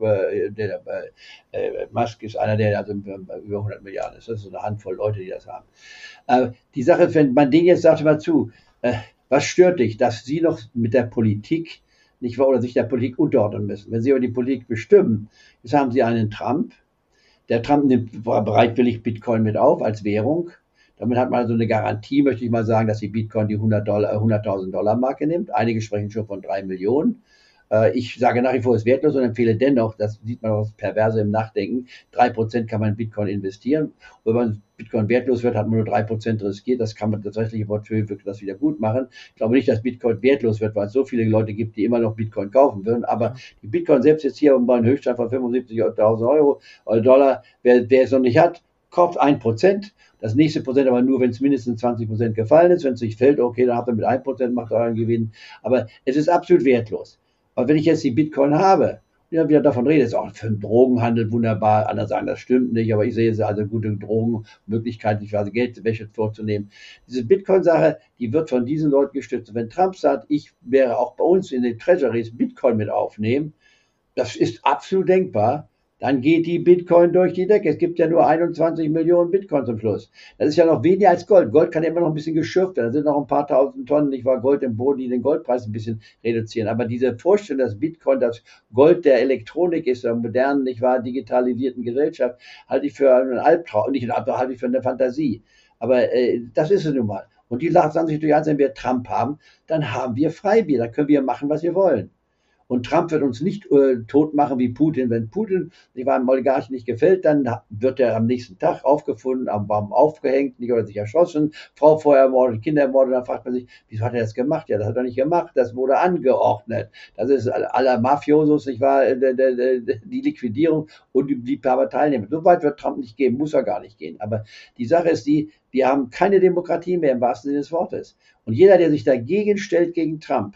Musk ist einer, der also über 100 Milliarden ist. Das ist so eine Handvoll Leute, die das haben. Die Sache ist, wenn man denen jetzt sagt, mal zu, was stört dich, dass sie noch mit der Politik nicht wahr, oder sich der Politik unterordnen müssen. Wenn sie aber die Politik bestimmen, jetzt haben sie einen Trump. Der Trump nimmt bereitwillig Bitcoin mit auf als Währung. Damit hat man so eine Garantie, möchte ich mal sagen, dass die Bitcoin die 100.000 Dollar Marke nimmt. Einige sprechen schon von 3 Millionen. Ich sage nach wie vor, es ist wertlos und empfehle dennoch, das sieht man auch das Perverse im Nachdenken, 3% kann man in Bitcoin investieren. Und wenn man Bitcoin wertlos wird, hat man nur 3% riskiert. Das kann man, das rechtliche Portfolio wird das wieder gut machen. Ich glaube nicht, dass Bitcoin wertlos wird, weil es so viele Leute gibt, die immer noch Bitcoin kaufen würden. Aber die Bitcoin selbst jetzt hier bei einem Höchststand von 75.000 Euro oder Dollar, wer es noch nicht hat, kauft 1%. Das nächste Prozent aber nur, wenn es mindestens 20% gefallen ist. Wenn es nicht fällt, okay, dann habt ihr mit 1%, macht euren Gewinn. Aber es ist absolut wertlos. Aber wenn ich jetzt die Bitcoin habe, ja, wieder davon rede, ist auch für den Drogenhandel wunderbar. Andere sagen, das stimmt nicht, aber ich sehe es also gute Drogenmöglichkeiten, quasi Geldwäsche vorzunehmen. Diese Bitcoin-Sache, die wird von diesen Leuten gestützt. Und wenn Trump sagt, ich wäre auch bei uns in den Treasuries Bitcoin mit aufnehmen, das ist absolut denkbar. Dann geht die Bitcoin durch die Decke. Es gibt ja nur 21 Millionen Bitcoin zum Schluss. Das ist ja noch weniger als Gold. Gold kann ja immer noch ein bisschen geschürft werden. Da sind noch ein paar tausend Tonnen, nicht wahr, Gold im Boden, die den Goldpreis ein bisschen reduzieren. Aber diese Vorstellung, dass Bitcoin das Gold der Elektronik ist, der modernen, nicht wahr, digitalisierten Gesellschaft, halte ich für einen Albtraum, nicht einen Albtraum, halte ich für eine Fantasie. Aber das ist es nun mal. Und die sagen sich durch eins, wenn wir Trump haben, dann haben wir Freibier. Dann können wir machen, was wir wollen. Und Trump wird uns nicht tot machen wie Putin. Wenn Putin einem Oligarchen nicht gefällt, dann wird er am nächsten Tag aufgefunden, am Baum aufgehängt, nicht oder sich erschossen, Frau vorher ermordet, Kinder ermordet. Dann fragt man sich, wieso hat er das gemacht? Ja, das hat er nicht gemacht, das wurde angeordnet. Das ist aller Mafiosos, nicht wahr, die Liquidierung und die Teilnehmer. So weit wird Trump nicht gehen, muss er gar nicht gehen. Aber die Sache ist die, wir haben keine Demokratie mehr im wahrsten Sinne des Wortes. Und jeder, der sich dagegen stellt gegen Trump,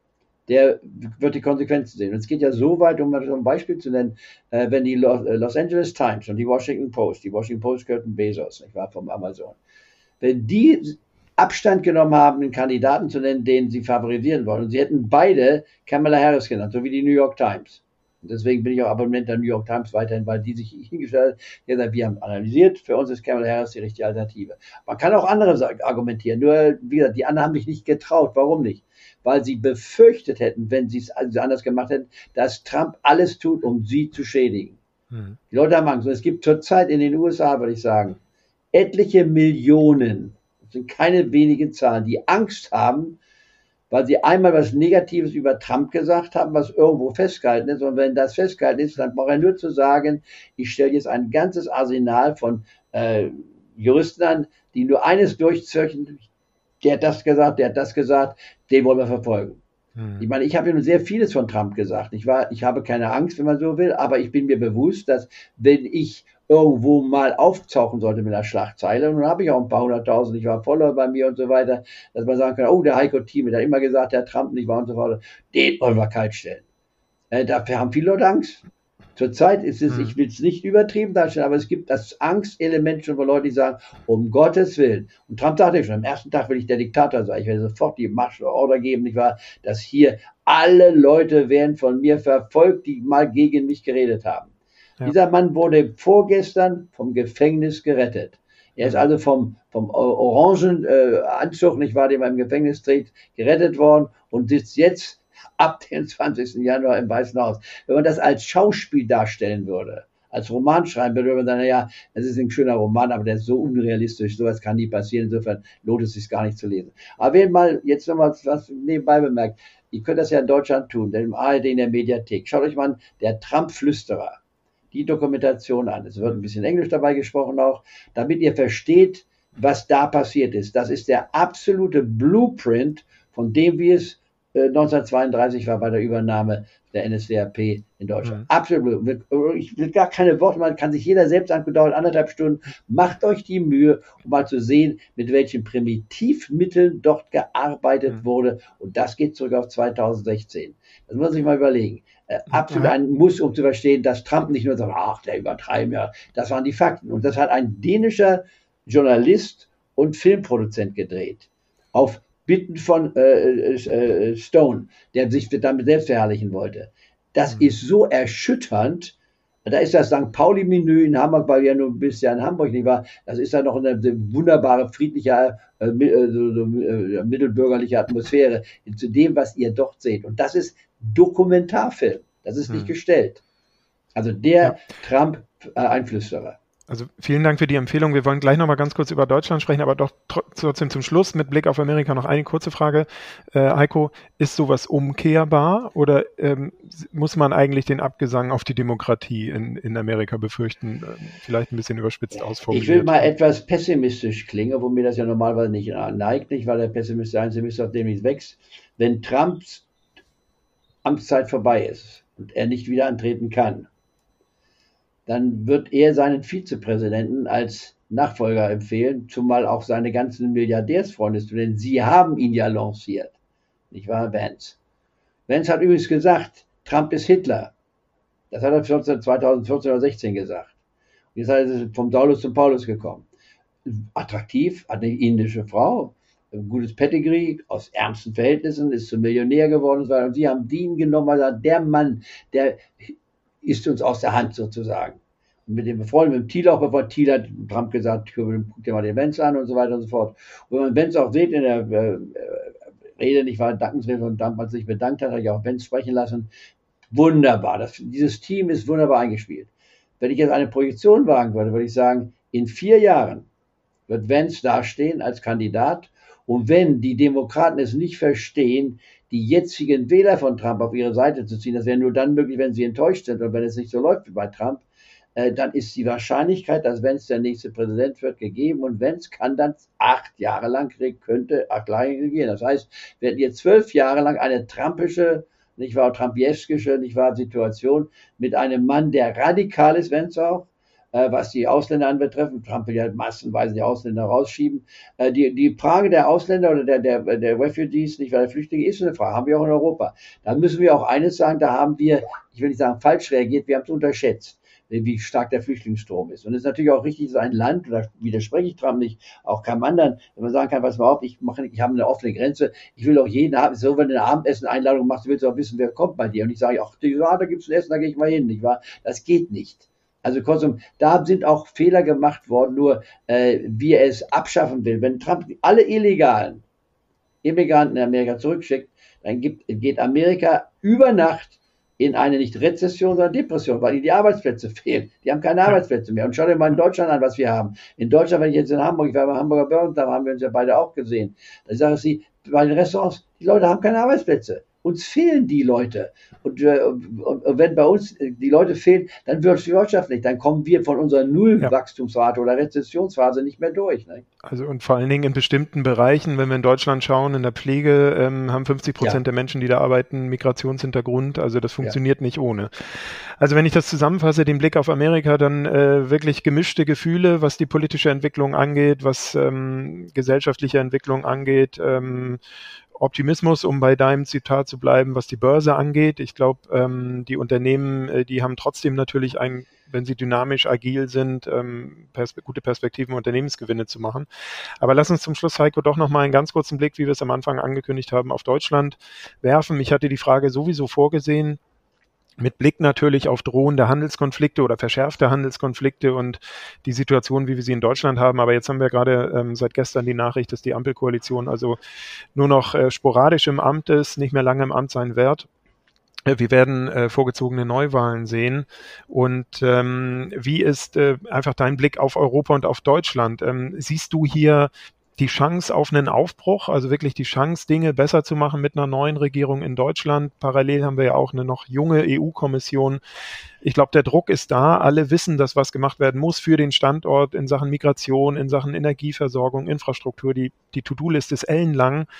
der wird die Konsequenzen sehen. Und es geht ja so weit, um mal so ein Beispiel zu nennen, wenn die Los Angeles Times und die Washington Post gehörten Bezos, nicht wahr, vom Amazon, wenn die Abstand genommen haben, einen Kandidaten zu nennen, den sie favorisieren wollen, und sie hätten beide Kamala Harris genannt, so wie die New York Times. Und deswegen bin ich auch Abonnent der New York Times weiterhin, weil die sich hingestellt haben, wir haben analysiert, für uns ist Kamala Harris die richtige Alternative. Man kann auch andere argumentieren, nur, wie gesagt, die anderen haben sich nicht getraut. Warum nicht? Weil sie befürchtet hätten, wenn sie es anders gemacht hätten, dass Trump alles tut, um sie zu schädigen. Die Leute haben Angst. Und es gibt zurzeit in den USA, würde ich sagen, etliche Millionen, das sind keine wenigen Zahlen, die Angst haben, weil sie einmal was Negatives über Trump gesagt haben, was irgendwo festgehalten ist. Und wenn das festgehalten ist, dann braucht er nur zu sagen, ich stelle jetzt ein ganzes Arsenal von Juristen an, die nur eines durchzeichnen, der hat das gesagt, den wollen wir verfolgen. Ich meine, ich habe ja nun sehr vieles von Trump gesagt. Ich habe keine Angst, wenn man so will, aber ich bin mir bewusst, dass wenn ich irgendwo mal auftauchen sollte mit einer Schlagzeile, und dann habe ich auch ein paar hunderttausend, ich war Follower bei mir und so weiter, dass man sagen kann, oh, der Heiko Thieme, der hat immer gesagt, der Trump nicht war und so weiter, den wollen wir kaltstellen. Dafür haben viele Leute Angst. Zurzeit ist es, ich will es nicht übertrieben darstellen, aber es gibt das Angstelement schon von Leuten, die sagen, um Gottes Willen. Und Trump sagte schon, am ersten Tag will ich der Diktator sein. Ich werde sofort die Marschorder geben, nicht wahr, dass hier alle Leute werden von mir verfolgt, die mal gegen mich geredet haben. Ja. Dieser Mann wurde vorgestern vom Gefängnis gerettet. Er ist also vom orangen Anzug, nicht wahr, den man im Gefängnis trägt, gerettet worden und sitzt jetzt ab dem 20. Januar im Weißen Haus. Wenn man das als Schauspiel darstellen würde, als Roman schreiben würde, würde man sagen, naja, das ist ein schöner Roman, aber der ist so unrealistisch, sowas kann nie passieren, insofern lohnt es sich gar nicht zu lesen. Aber wenn mal, jetzt nochmal was nebenbei bemerkt, ihr könnt das ja in Deutschland tun, denn im ARD in der Mediathek, schaut euch mal der Trump-Flüsterer, die Dokumentation an. Es wird ein bisschen Englisch dabei gesprochen auch, damit ihr versteht, was da passiert ist. Das ist der absolute Blueprint von dem, wie es 1932 war bei der Übernahme der NSDAP in Deutschland. Absolut. Ich will gar keine Worte, man kann sich jeder selbst angucken, dauert 1,5 Stunden. Macht euch die Mühe, um mal zu sehen, mit welchen Primitivmitteln dort gearbeitet wurde. Und das geht zurück auf 2016. Das muss man sich mal überlegen. Absolut ein Muss, um zu verstehen, dass Trump nicht nur sagt, ach, der übertreiben ja. Das waren die Fakten. Und das hat ein dänischer Journalist und Filmproduzent gedreht. Auf Bitten von Stone, der sich damit selbst verherrlichen wollte. Das ist so erschütternd. Da ist das St. Pauli-Menü in Hamburg, weil ja nur ein bisschen in Hamburg nicht war. Das ist da noch eine wunderbare, friedliche, mittelbürgerliche Atmosphäre zu dem, was ihr dort seht. Und das ist Dokumentarfilm. Das ist nicht gestellt. Also der Trump-Einflüsterer. Also vielen Dank für die Empfehlung. Wir wollen gleich noch mal ganz kurz über Deutschland sprechen, aber doch trotzdem zum Schluss mit Blick auf Amerika noch eine kurze Frage. Heiko, ist sowas umkehrbar oder muss man eigentlich den Abgesang auf die Demokratie in Amerika befürchten? Vielleicht ein bisschen überspitzt ausformuliert. Ich will mal etwas pessimistisch klingen, obwohl mir das ja normalerweise nicht neigt, nicht, weil der Pessimist der Einzige ist, auf dem nichts wächst. Wenn Trumps Amtszeit vorbei ist und er nicht wieder antreten kann, dann wird er seinen Vizepräsidenten als Nachfolger empfehlen, zumal auch seine ganzen Milliardärsfreunde, denn sie haben ihn ja lanciert, nicht wahr, Vance? Vance hat übrigens gesagt, Trump ist Hitler. Das hat er 2014 oder 16 gesagt. Und jetzt hat er vom Saulus zum Paulus gekommen. Attraktiv, hat eine indische Frau, ein gutes Pedigree, aus ärmsten Verhältnissen, ist zum Millionär geworden und sie haben den genommen, weil der Mann, der ist uns aus der Hand sozusagen. Und mit dem befreundet, mit dem Thiel auch, bevor Thiel hat Trump gesagt, guck dir mal den Vance an und so weiter und so fort. Und wenn man Vance auch sieht in der Rede, nicht wahr, Dankensrede von Trump, als er sich bedankt hat, hat er auch Vance sprechen lassen. Wunderbar, dieses Team ist wunderbar eingespielt. Wenn ich jetzt eine Projektion wagen würde, würde ich sagen, in 4 Jahren wird Vance dastehen als Kandidat. Und wenn die Demokraten es nicht verstehen, die jetzigen Wähler von Trump auf ihre Seite zu ziehen, das wäre nur dann möglich, wenn sie enttäuscht sind und wenn es nicht so läuft wie bei Trump, dann ist die Wahrscheinlichkeit, dass Vance der nächste Präsident wird, gegeben und Vance kann dann 8 Jahre lang, könnte 8 Jahre regieren. Das heißt, wir hätten jetzt 12 Jahre lang eine trumpische, nicht wahr, trumpieskische, nicht wahr, Situation mit einem Mann, der radikal ist, Vance auch, was die Ausländer anbetrifft. Trump will ja massenweise die Ausländer rausschieben. Die Frage der Ausländer oder der Refugees, nicht wahr, der Flüchtlinge, ist eine Frage, haben wir auch in Europa. Da müssen wir auch eines sagen, da haben wir, ich will nicht sagen falsch reagiert, wir haben es unterschätzt, wie stark der Flüchtlingsstrom ist. Und es ist natürlich auch richtig, dass ein Land, da widerspreche ich Trump nicht, auch keinem anderen, wenn man sagen kann, was überhaupt, ich habe eine offene Grenze, ich will auch jeden haben, so wenn du eine Abendessen-Einladung machst, willst du auch wissen, wer kommt bei dir. Und ich sage, ach, da gibt es ein Essen, da gehe ich mal hin, nicht wahr? Das geht nicht. Also kurzum, da sind auch Fehler gemacht worden, nur wie er es abschaffen will. Wenn Trump alle illegalen Immigranten in Amerika zurückschickt, dann geht Amerika über Nacht in eine nicht Rezession, sondern Depression, weil ihnen die Arbeitsplätze fehlen. Die haben keine Arbeitsplätze mehr. Und schau dir mal in Deutschland an, was wir haben. In Deutschland, wenn ich jetzt in Hamburg, ich war beim Hamburger Börsen, haben wir uns ja beide auch gesehen. Da sage ich, bei den Restaurants, die Leute haben keine Arbeitsplätze. Uns fehlen die Leute. Und wenn bei uns die Leute fehlen, dann wird die Wirtschaft nicht. Dann kommen wir von unserer Nullwachstumsrate oder Rezessionsphase nicht mehr durch. Ne? Also und vor allen Dingen in bestimmten Bereichen, wenn wir in Deutschland schauen, in der Pflege haben 50% der Menschen, die da arbeiten, Migrationshintergrund. Also das funktioniert nicht ohne. Also wenn ich das zusammenfasse, den Blick auf Amerika, dann wirklich gemischte Gefühle, was die politische Entwicklung angeht, was gesellschaftliche Entwicklung angeht, Optimismus, um bei deinem Zitat zu bleiben, was die Börse angeht. Ich glaube, die Unternehmen, die haben trotzdem natürlich wenn sie dynamisch, agil sind, gute Perspektiven, Unternehmensgewinne zu machen. Aber lass uns zum Schluss, Heiko, doch nochmal einen ganz kurzen Blick, wie wir es am Anfang angekündigt haben, auf Deutschland werfen. Ich hatte die Frage sowieso vorgesehen, mit Blick natürlich auf drohende Handelskonflikte oder verschärfte Handelskonflikte und die Situation, wie wir sie in Deutschland haben. Aber jetzt haben wir gerade seit gestern die Nachricht, dass die Ampelkoalition also nur noch sporadisch im Amt ist, nicht mehr lange im Amt sein wird. Wir werden vorgezogene Neuwahlen sehen. Und wie ist einfach dein Blick auf Europa und auf Deutschland? Siehst du hier die Chance auf einen Aufbruch, also wirklich die Chance, Dinge besser zu machen mit einer neuen Regierung in Deutschland? Parallel haben wir ja auch eine noch junge EU-Kommission. Ich glaube, der Druck ist da. Alle wissen, dass was gemacht werden muss für den Standort in Sachen Migration, in Sachen Energieversorgung, Infrastruktur. Die To-Do-Liste ist ellenlang.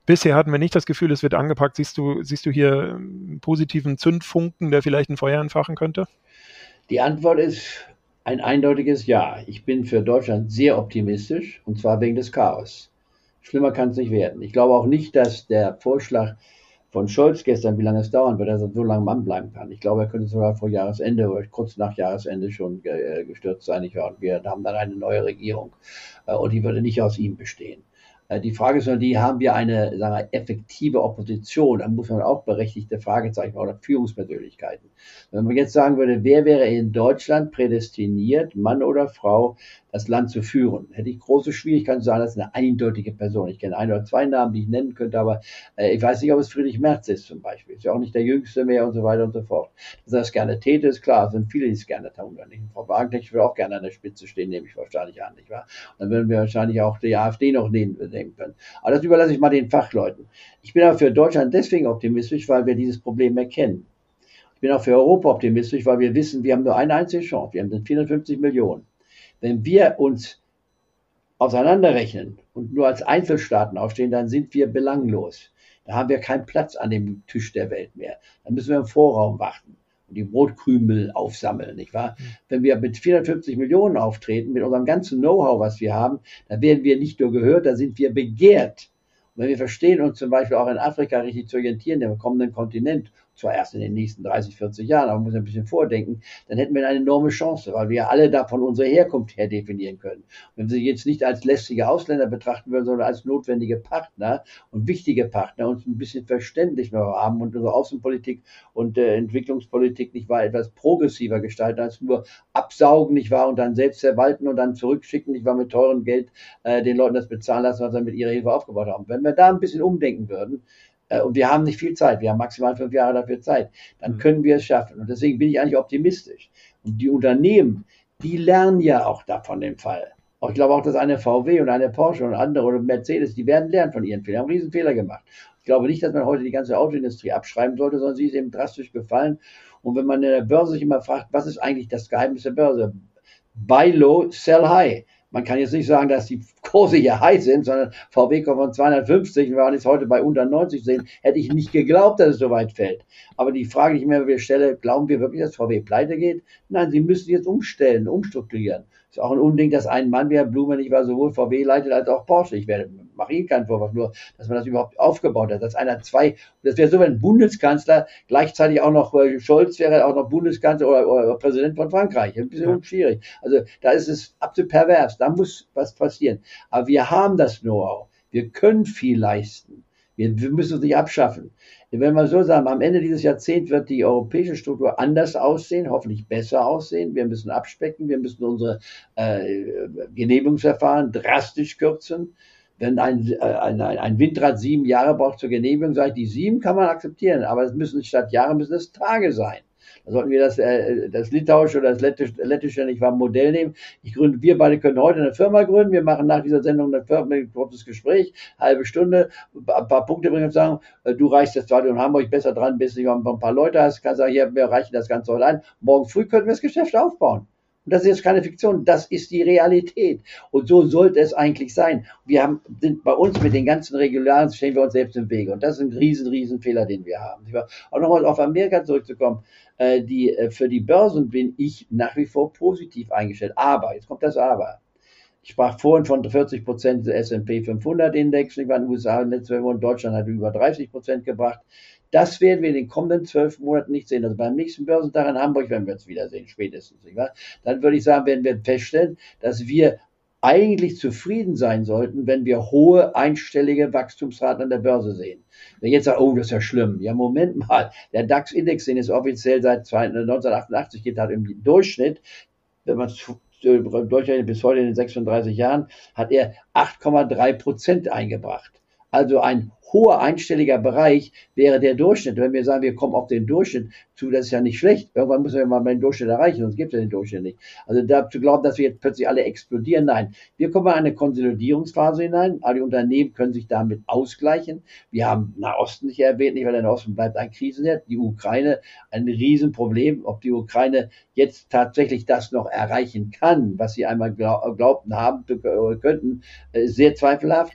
Bisher hatten wir nicht das Gefühl, es wird angepackt. Siehst du hier einen positiven Zündfunken, der vielleicht ein Feuer entfachen könnte? Die Antwort ist ein eindeutiges Ja. Ich bin für Deutschland sehr optimistisch, und zwar wegen des Chaos. Schlimmer kann es nicht werden. Ich glaube auch nicht, dass der Vorschlag von Scholz gestern, wie lange es dauern wird, dass er so lange im Amt bleiben kann. Ich glaube, er könnte sogar vor Jahresende oder kurz nach Jahresende schon gestürzt sein. Wir haben dann eine neue Regierung und die würde nicht aus ihm bestehen. Die Frage ist nur, haben wir eine, sagen wir, effektive Opposition? Da muss man auch berechtigte Fragezeichen oder Führungspersönlichkeiten. Wenn man jetzt sagen würde, wer wäre in Deutschland prädestiniert, Mann oder Frau, das Land zu führen, hätte ich große Schwierigkeiten zu sagen, das ist eine eindeutige Person. Ich kenne ein oder zwei Namen, die ich nennen könnte, aber ich weiß nicht, ob es Friedrich Merz ist zum Beispiel. Ist ja auch nicht der Jüngste mehr und so weiter und so fort. Dass er das gerne täte, ist klar. Es sind viele, die es gerne tun. Frau Wagenknecht würde auch gerne an der Spitze stehen, nehme ich wahrscheinlich an, nicht wahr? Und dann würden wir wahrscheinlich auch die AfD noch nehmen können. Aber das überlasse ich mal den Fachleuten. Ich bin aber für Deutschland deswegen optimistisch, weil wir dieses Problem erkennen. Ich bin auch für Europa optimistisch, weil wir wissen, wir haben nur eine einzige Chance. Wir haben 450 Millionen. Wenn wir uns auseinanderrechnen und nur als Einzelstaaten aufstehen, dann sind wir belanglos. Da haben wir keinen Platz an dem Tisch der Welt mehr. Dann müssen wir im Vorraum warten und die Brotkrümel aufsammeln, nicht wahr? Wenn wir mit 450 Millionen auftreten, mit unserem ganzen Know-how, was wir haben, dann werden wir nicht nur gehört, da sind wir begehrt. Und wenn wir verstehen, uns zum Beispiel auch in Afrika richtig zu orientieren, dem kommenden Kontinent, zwar erst in den nächsten 30, 40 Jahren, aber man muss ein bisschen vordenken, dann hätten wir eine enorme Chance, weil wir alle davon unsere Herkunft her definieren können. Und wenn wir sie jetzt nicht als lästige Ausländer betrachten würden, sondern als notwendige Partner und wichtige Partner, uns ein bisschen Verständlich noch haben und unsere Außenpolitik und Entwicklungspolitik nicht wahr etwas progressiver gestalten, als nur absaugen, nicht wahr, und dann selbst verwalten und dann zurückschicken, nicht wahr, mit teurem Geld den Leuten das bezahlen lassen, was sie mit ihrer Hilfe aufgebaut haben. Wenn wir da ein bisschen umdenken würden, und wir haben nicht viel Zeit, wir haben maximal 5 Jahre dafür Zeit, dann können wir es schaffen. Und deswegen bin ich eigentlich optimistisch. Und die Unternehmen, die lernen ja auch davon den Fall. Ich glaube auch, dass eine VW und eine Porsche und andere oder Mercedes, die werden lernen von ihren Fehlern, haben einen riesen Fehler gemacht. Ich glaube nicht, dass man heute die ganze Autoindustrie abschreiben sollte, sondern sie ist eben drastisch gefallen. Und wenn man in der Börse sich immer fragt, was ist eigentlich das Geheimnis der Börse? Buy low, sell high. Man kann jetzt nicht sagen, dass die Kurse hier high sind, sondern VW kommt von 250, wir waren jetzt heute bei unter 90 sehen, hätte ich nicht geglaubt, dass es so weit fällt. Aber die Frage, die ich mir wieder stelle, glauben wir wirklich, dass VW pleite geht? Nein, sie müssen jetzt umstellen, umstrukturieren. Ist auch ein Unding, dass ein Mann wie Herr Blume nicht war, sowohl VW leitet als auch Porsche. Ich mache Ihnen keinen Vorwurf, nur, dass man das überhaupt aufgebaut hat. Dass das wäre so, wenn ein Bundeskanzler gleichzeitig auch noch, Scholz wäre auch noch Bundeskanzler oder Präsident von Frankreich. Ein bisschen schwierig. Also da ist es absolut pervers. Da muss was passieren. Aber wir haben das Know-how. Wir können viel leisten. Wir müssen es nicht abschaffen. Wenn wir so sagen, am Ende dieses Jahrzehnts wird die europäische Struktur anders aussehen, hoffentlich besser aussehen. Wir müssen abspecken, wir müssen unsere Genehmigungsverfahren drastisch kürzen. Wenn ein Windrad 7 Jahre braucht zur Genehmigung, sage ich, die 7 kann man akzeptieren, aber es müssen statt Jahre müssen es Tage sein. Da sollten wir das litauische oder das lettische nicht wahr Modell nehmen. Wir beide können heute eine Firma gründen. Wir machen nach dieser Sendung ein kurzes Gespräch, halbe Stunde, ein paar Punkte bringen und sagen, du reichst jetzt gerade in Hamburg besser dran, bis du ein paar Leute hast, kannst sagen, hier, wir reichen das Ganze heute ein. Morgen früh können wir das Geschäft aufbauen. Und das ist jetzt keine Fiktion, das ist die Realität. Und so sollte es eigentlich sein. Sind bei uns mit den ganzen Regularien, stehen wir uns selbst im Wege. Und das ist ein riesen Fehler, den wir haben. Auch nochmal auf Amerika zurückzukommen. Für die Börsen bin ich nach wie vor positiv eingestellt. Aber, jetzt kommt das Aber. Ich sprach vorhin von 40% des S&P 500 Index. Ich war in den USA in Deutschland hat über 30% gebracht. Das werden wir in den kommenden 12 Monaten nicht sehen. Also beim nächsten Börsentag in Hamburg werden wir es wiedersehen, spätestens. Nicht wahr? Dann würde ich sagen, werden wir feststellen, dass wir eigentlich zufrieden sein sollten, wenn wir hohe einstellige Wachstumsraten an der Börse sehen. Wenn jetzt sagt, oh, das ist ja schlimm. Ja, Moment mal. Der DAX-Index, den es offiziell seit 1988 gibt, hat im Durchschnitt, wenn man es durchrechnet bis heute in den 36 Jahren, hat er 8,3% eingebracht. Also ein hoher einstelliger Bereich wäre der Durchschnitt. Wenn wir sagen, wir kommen auf den Durchschnitt zu, das ist ja nicht schlecht. Irgendwann müssen wir mal den Durchschnitt erreichen, sonst gibt es ja den Durchschnitt nicht. Also da zu glauben, dass wir jetzt plötzlich alle explodieren, nein. Wir kommen in eine Konsolidierungsphase hinein, aber die Unternehmen können sich damit ausgleichen. Wir haben Nahosten nicht erwähnt, nicht, weil der Nahosten bleibt ein Krisenherd. Die Ukraine, ein Riesenproblem. Ob die Ukraine jetzt tatsächlich das noch erreichen kann, was sie einmal glaubten haben könnten, sehr zweifelhaft.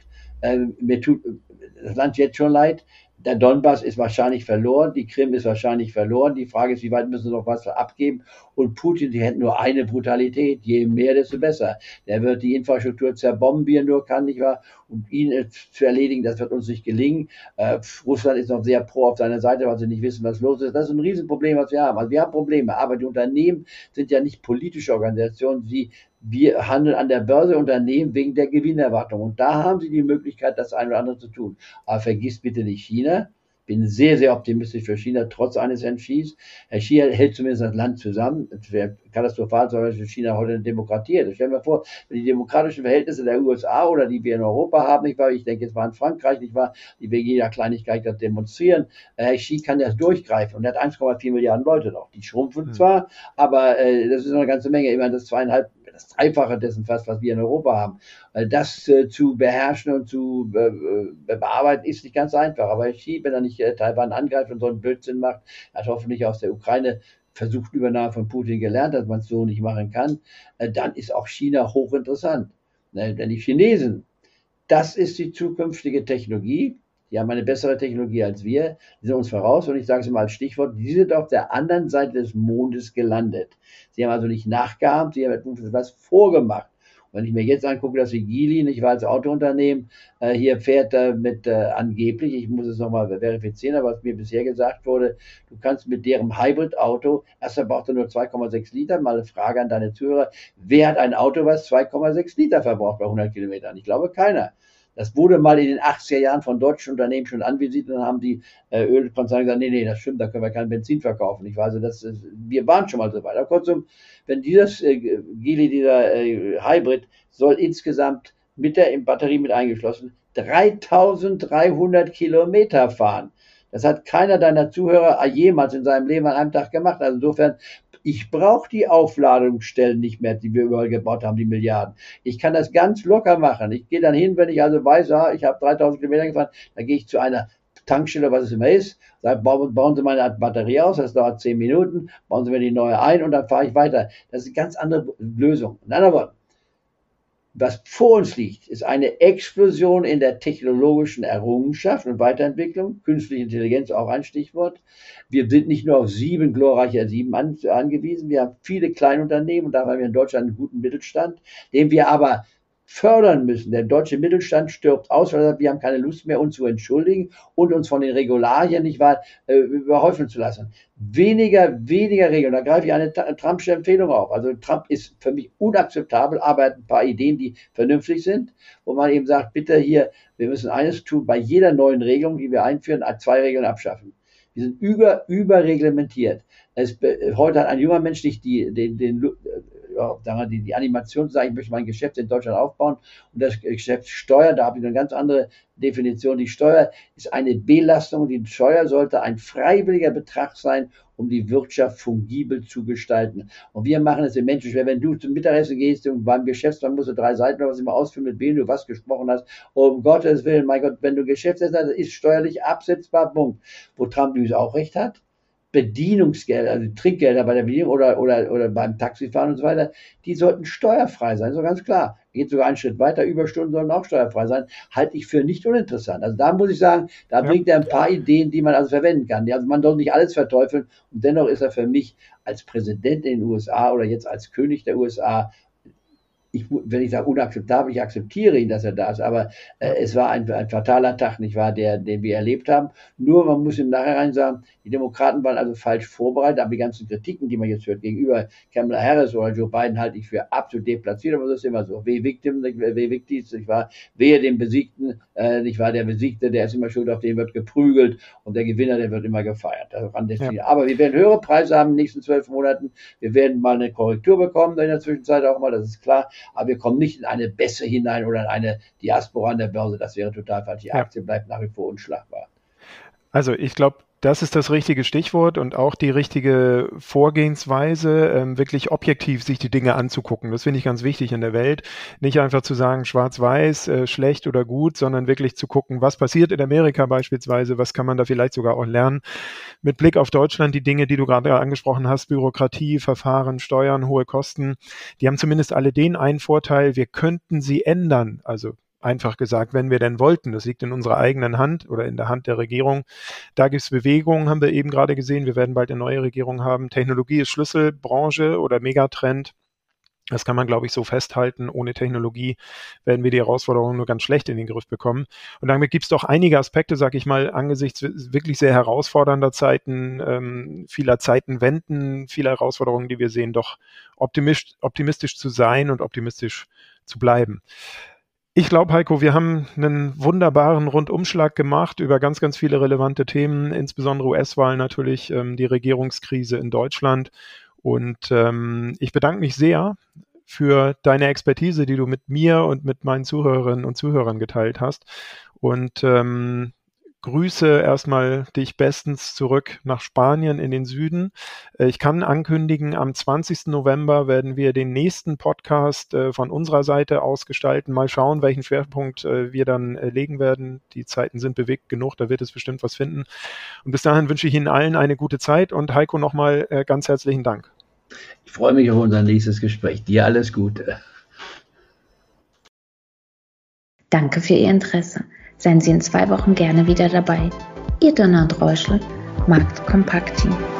Mir tut das Land jetzt schon leid. Der Donbass ist wahrscheinlich verloren, die Krim ist wahrscheinlich verloren. Die Frage ist, wie weit müssen sie noch was abgeben? Und Putin, die hätten nur eine Brutalität. Je mehr, desto besser. Der wird die Infrastruktur zerbomben, wie er nur kann, nicht wahr? Und ihn zu erledigen, das wird uns nicht gelingen. Russland ist noch sehr pro auf seiner Seite, weil sie nicht wissen, was los ist. Das ist ein Riesenproblem, was wir haben. Also wir haben Probleme, aber die Unternehmen sind ja nicht politische Organisationen. Wir handeln an der Börse Unternehmen wegen der Gewinnerwartung. Und da haben sie die Möglichkeit, das eine oder andere zu tun. Aber vergiss bitte nicht China. Bin sehr, sehr optimistisch für China, trotz eines Herrn Xis. Herr Xi hält zumindest das Land zusammen. Es wäre katastrophal, zum Beispiel China heute eine Demokratie ist. Stellen wir vor, die demokratischen Verhältnisse der USA oder die wir in Europa haben, nicht wahr? Ich denke, es war in Frankreich, nicht wahr? Die wegen jeder Kleinigkeit das demonstrieren. Herr Xi kann das durchgreifen und er hat 1,4 Milliarden Leute noch. Die schrumpfen zwar, aber das ist noch eine ganze Menge. Immerhin das Dreifache dessen fast, was wir in Europa haben. Das zu beherrschen und zu bearbeiten, ist nicht ganz einfach. Aber Xi, wenn er nicht Taiwan angreift und so einen Blödsinn macht, hat hoffentlich aus der Ukraine versucht Übernahme von Putin gelernt, dass man es so nicht machen kann, dann ist auch China hochinteressant. Denn die Chinesen, das ist die zukünftige Technologie. Die haben eine bessere Technologie als wir. Die sind uns voraus. Und ich sage es mal als Stichwort, die sind auf der anderen Seite des Mondes gelandet. Sie haben also nicht nachgeahmt, sie haben etwas vorgemacht. Und wenn ich mir jetzt angucke, dass wie Geely, nicht wahr, als Autounternehmen hier fährt mit angeblich, ich muss es nochmal verifizieren, aber was mir bisher gesagt wurde, du kannst mit deren Hybrid-Auto, erst verbraucht er nur 2,6 Liter, mal eine Frage an deine Zuhörer, wer hat ein Auto, was 2,6 Liter verbraucht bei 100 Kilometern? Ich glaube keiner. Das wurde mal in den 80er Jahren von deutschen Unternehmen schon anvisiert und dann haben die Ölkonzerne gesagt, nee, das stimmt, da können wir kein Benzin verkaufen. Ich weiß, wir waren schon mal so weit. Aber kurzum, wenn dieses Geely, dieser Hybrid, soll insgesamt mit der Batterie mit eingeschlossen 3300 Kilometer fahren. Das hat keiner deiner Zuhörer jemals in seinem Leben an einem Tag gemacht. Also insofern, ich brauche die Aufladungsstellen nicht mehr, die wir überall gebaut haben, die Milliarden. Ich kann das ganz locker machen. Ich gehe dann hin, wenn ich also weiß, ich habe 3000 Kilometer gefahren, dann gehe ich zu einer Tankstelle, was es immer ist, sage, bauen Sie meine Batterie aus, das dauert 10 Minuten, bauen Sie mir die neue ein und dann fahre ich weiter. Das ist eine ganz andere Lösung. In anderen Worten, was vor uns liegt, ist eine Explosion in der technologischen Errungenschaft und Weiterentwicklung. Künstliche Intelligenz auch ein Stichwort. Wir sind nicht nur auf glorreiche 7 angewiesen. Wir haben viele Kleinunternehmen und da haben wir in Deutschland einen guten Mittelstand, den wir aber fördern müssen. Der deutsche Mittelstand stirbt aus, weil er sagt, wir haben keine Lust mehr, uns zu entschuldigen und uns von den Regularien nicht wahr überhäufeln zu lassen. Weniger Regeln. Da greife ich eine Trumpsche Empfehlung auf. Also Trump ist für mich unakzeptabel, aber er hat ein paar Ideen, die vernünftig sind, wo man eben sagt, bitte hier, wir müssen eines tun, bei jeder neuen Regelung, die wir einführen, 2 Regeln abschaffen. Wir sind überreglementiert. Heute hat ein junger Mensch nicht die Animation zu sagen, ich möchte mein Geschäft in Deutschland aufbauen und das Geschäft Steuer, da habe ich eine ganz andere Definition. Die Steuer ist eine Belastung. Die Steuer sollte ein freiwilliger Betrag sein, um die Wirtschaft fungibel zu gestalten. Und wir machen es im Menschen schwer. Wenn du zum Mittagessen gehst und beim Geschäftsmann musst du 3 Seiten oder was immer ausfüllen, mit wem du was gesprochen hast. Um Gottes Willen, mein Gott, wenn du Geschäftsessen hast, ist steuerlich absetzbar, Punkt. Wo Trump übrigens auch recht hat. Bedienungsgelder, also Trinkgelder bei der Bedienung oder beim Taxifahren und so weiter, die sollten steuerfrei sein, so ganz klar. Geht sogar einen Schritt weiter, Überstunden sollen auch steuerfrei sein, halte ich für nicht uninteressant. Also da muss ich sagen, da bringt er ein paar Ideen, die man also verwenden kann. Also man soll nicht alles verteufeln und dennoch ist er für mich als Präsident in den USA oder jetzt als König der USA, wenn ich sage unakzeptabel, ich akzeptiere ihn, dass er da ist, aber es war ein fataler Tag, nicht wahr, den wir erlebt haben. Nur man muss im Nachhinein sagen, die Demokraten waren also falsch vorbereitet, aber die ganzen Kritiken, die man jetzt hört gegenüber Kamala Harris oder Joe Biden, halte ich für absolut deplatziert, aber das ist immer so. Victims, nicht wahr, wehe dem Besiegten, nicht wahr, der Besiegte, der ist immer schuld, auf den wird geprügelt und der Gewinner, der wird immer gefeiert. Ja. Aber wir werden höhere Preise haben in den nächsten 12 Monaten, wir werden mal eine Korrektur bekommen in der Zwischenzeit auch mal, das ist klar, aber wir kommen nicht in eine Bässe hinein oder in eine Diaspora an der Börse. Das wäre total falsch. Die Aktie bleibt nach wie vor unschlagbar. Also ich glaube, das ist das richtige Stichwort und auch die richtige Vorgehensweise, wirklich objektiv sich die Dinge anzugucken. Das finde ich ganz wichtig in der Welt. Nicht einfach zu sagen, schwarz-weiß, schlecht oder gut, sondern wirklich zu gucken, was passiert in Amerika beispielsweise, was kann man da vielleicht sogar auch lernen. Mit Blick auf Deutschland, die Dinge, die du gerade angesprochen hast, Bürokratie, Verfahren, Steuern, hohe Kosten, die haben zumindest alle den einen Vorteil, wir könnten sie ändern. Also einfach gesagt, wenn wir denn wollten. Das liegt in unserer eigenen Hand oder in der Hand der Regierung. Da gibt es Bewegungen, haben wir eben gerade gesehen. Wir werden bald eine neue Regierung haben. Technologie ist Schlüsselbranche oder Megatrend. Das kann man, glaube ich, so festhalten. Ohne Technologie werden wir die Herausforderungen nur ganz schlecht in den Griff bekommen. Und damit gibt es doch einige Aspekte, sag ich mal, angesichts wirklich sehr herausfordernder Zeiten, vieler Zeitenwenden, vieler Herausforderungen, die wir sehen, doch optimistisch zu sein und optimistisch zu bleiben. Ich glaube, Heiko, wir haben einen wunderbaren Rundumschlag gemacht über ganz, ganz viele relevante Themen, insbesondere US-Wahl natürlich, die Regierungskrise in Deutschland. Und ich bedanke mich sehr für deine Expertise, die du mit mir und mit meinen Zuhörerinnen und Zuhörern geteilt hast. Und grüße erstmal dich bestens zurück nach Spanien in den Süden. Ich kann ankündigen, am 20. November werden wir den nächsten Podcast von unserer Seite aus gestalten. Mal schauen, welchen Schwerpunkt wir dann legen werden. Die Zeiten sind bewegt genug, da wird es bestimmt was finden. Und bis dahin wünsche ich Ihnen allen eine gute Zeit und Heiko nochmal ganz herzlichen Dank. Ich freue mich auf unser nächstes Gespräch. Dir alles Gute. Danke für Ihr Interesse. Seien Sie in 2 Wochen gerne wieder dabei. Ihr Donner und Reuschel, Markt Kompakt Team.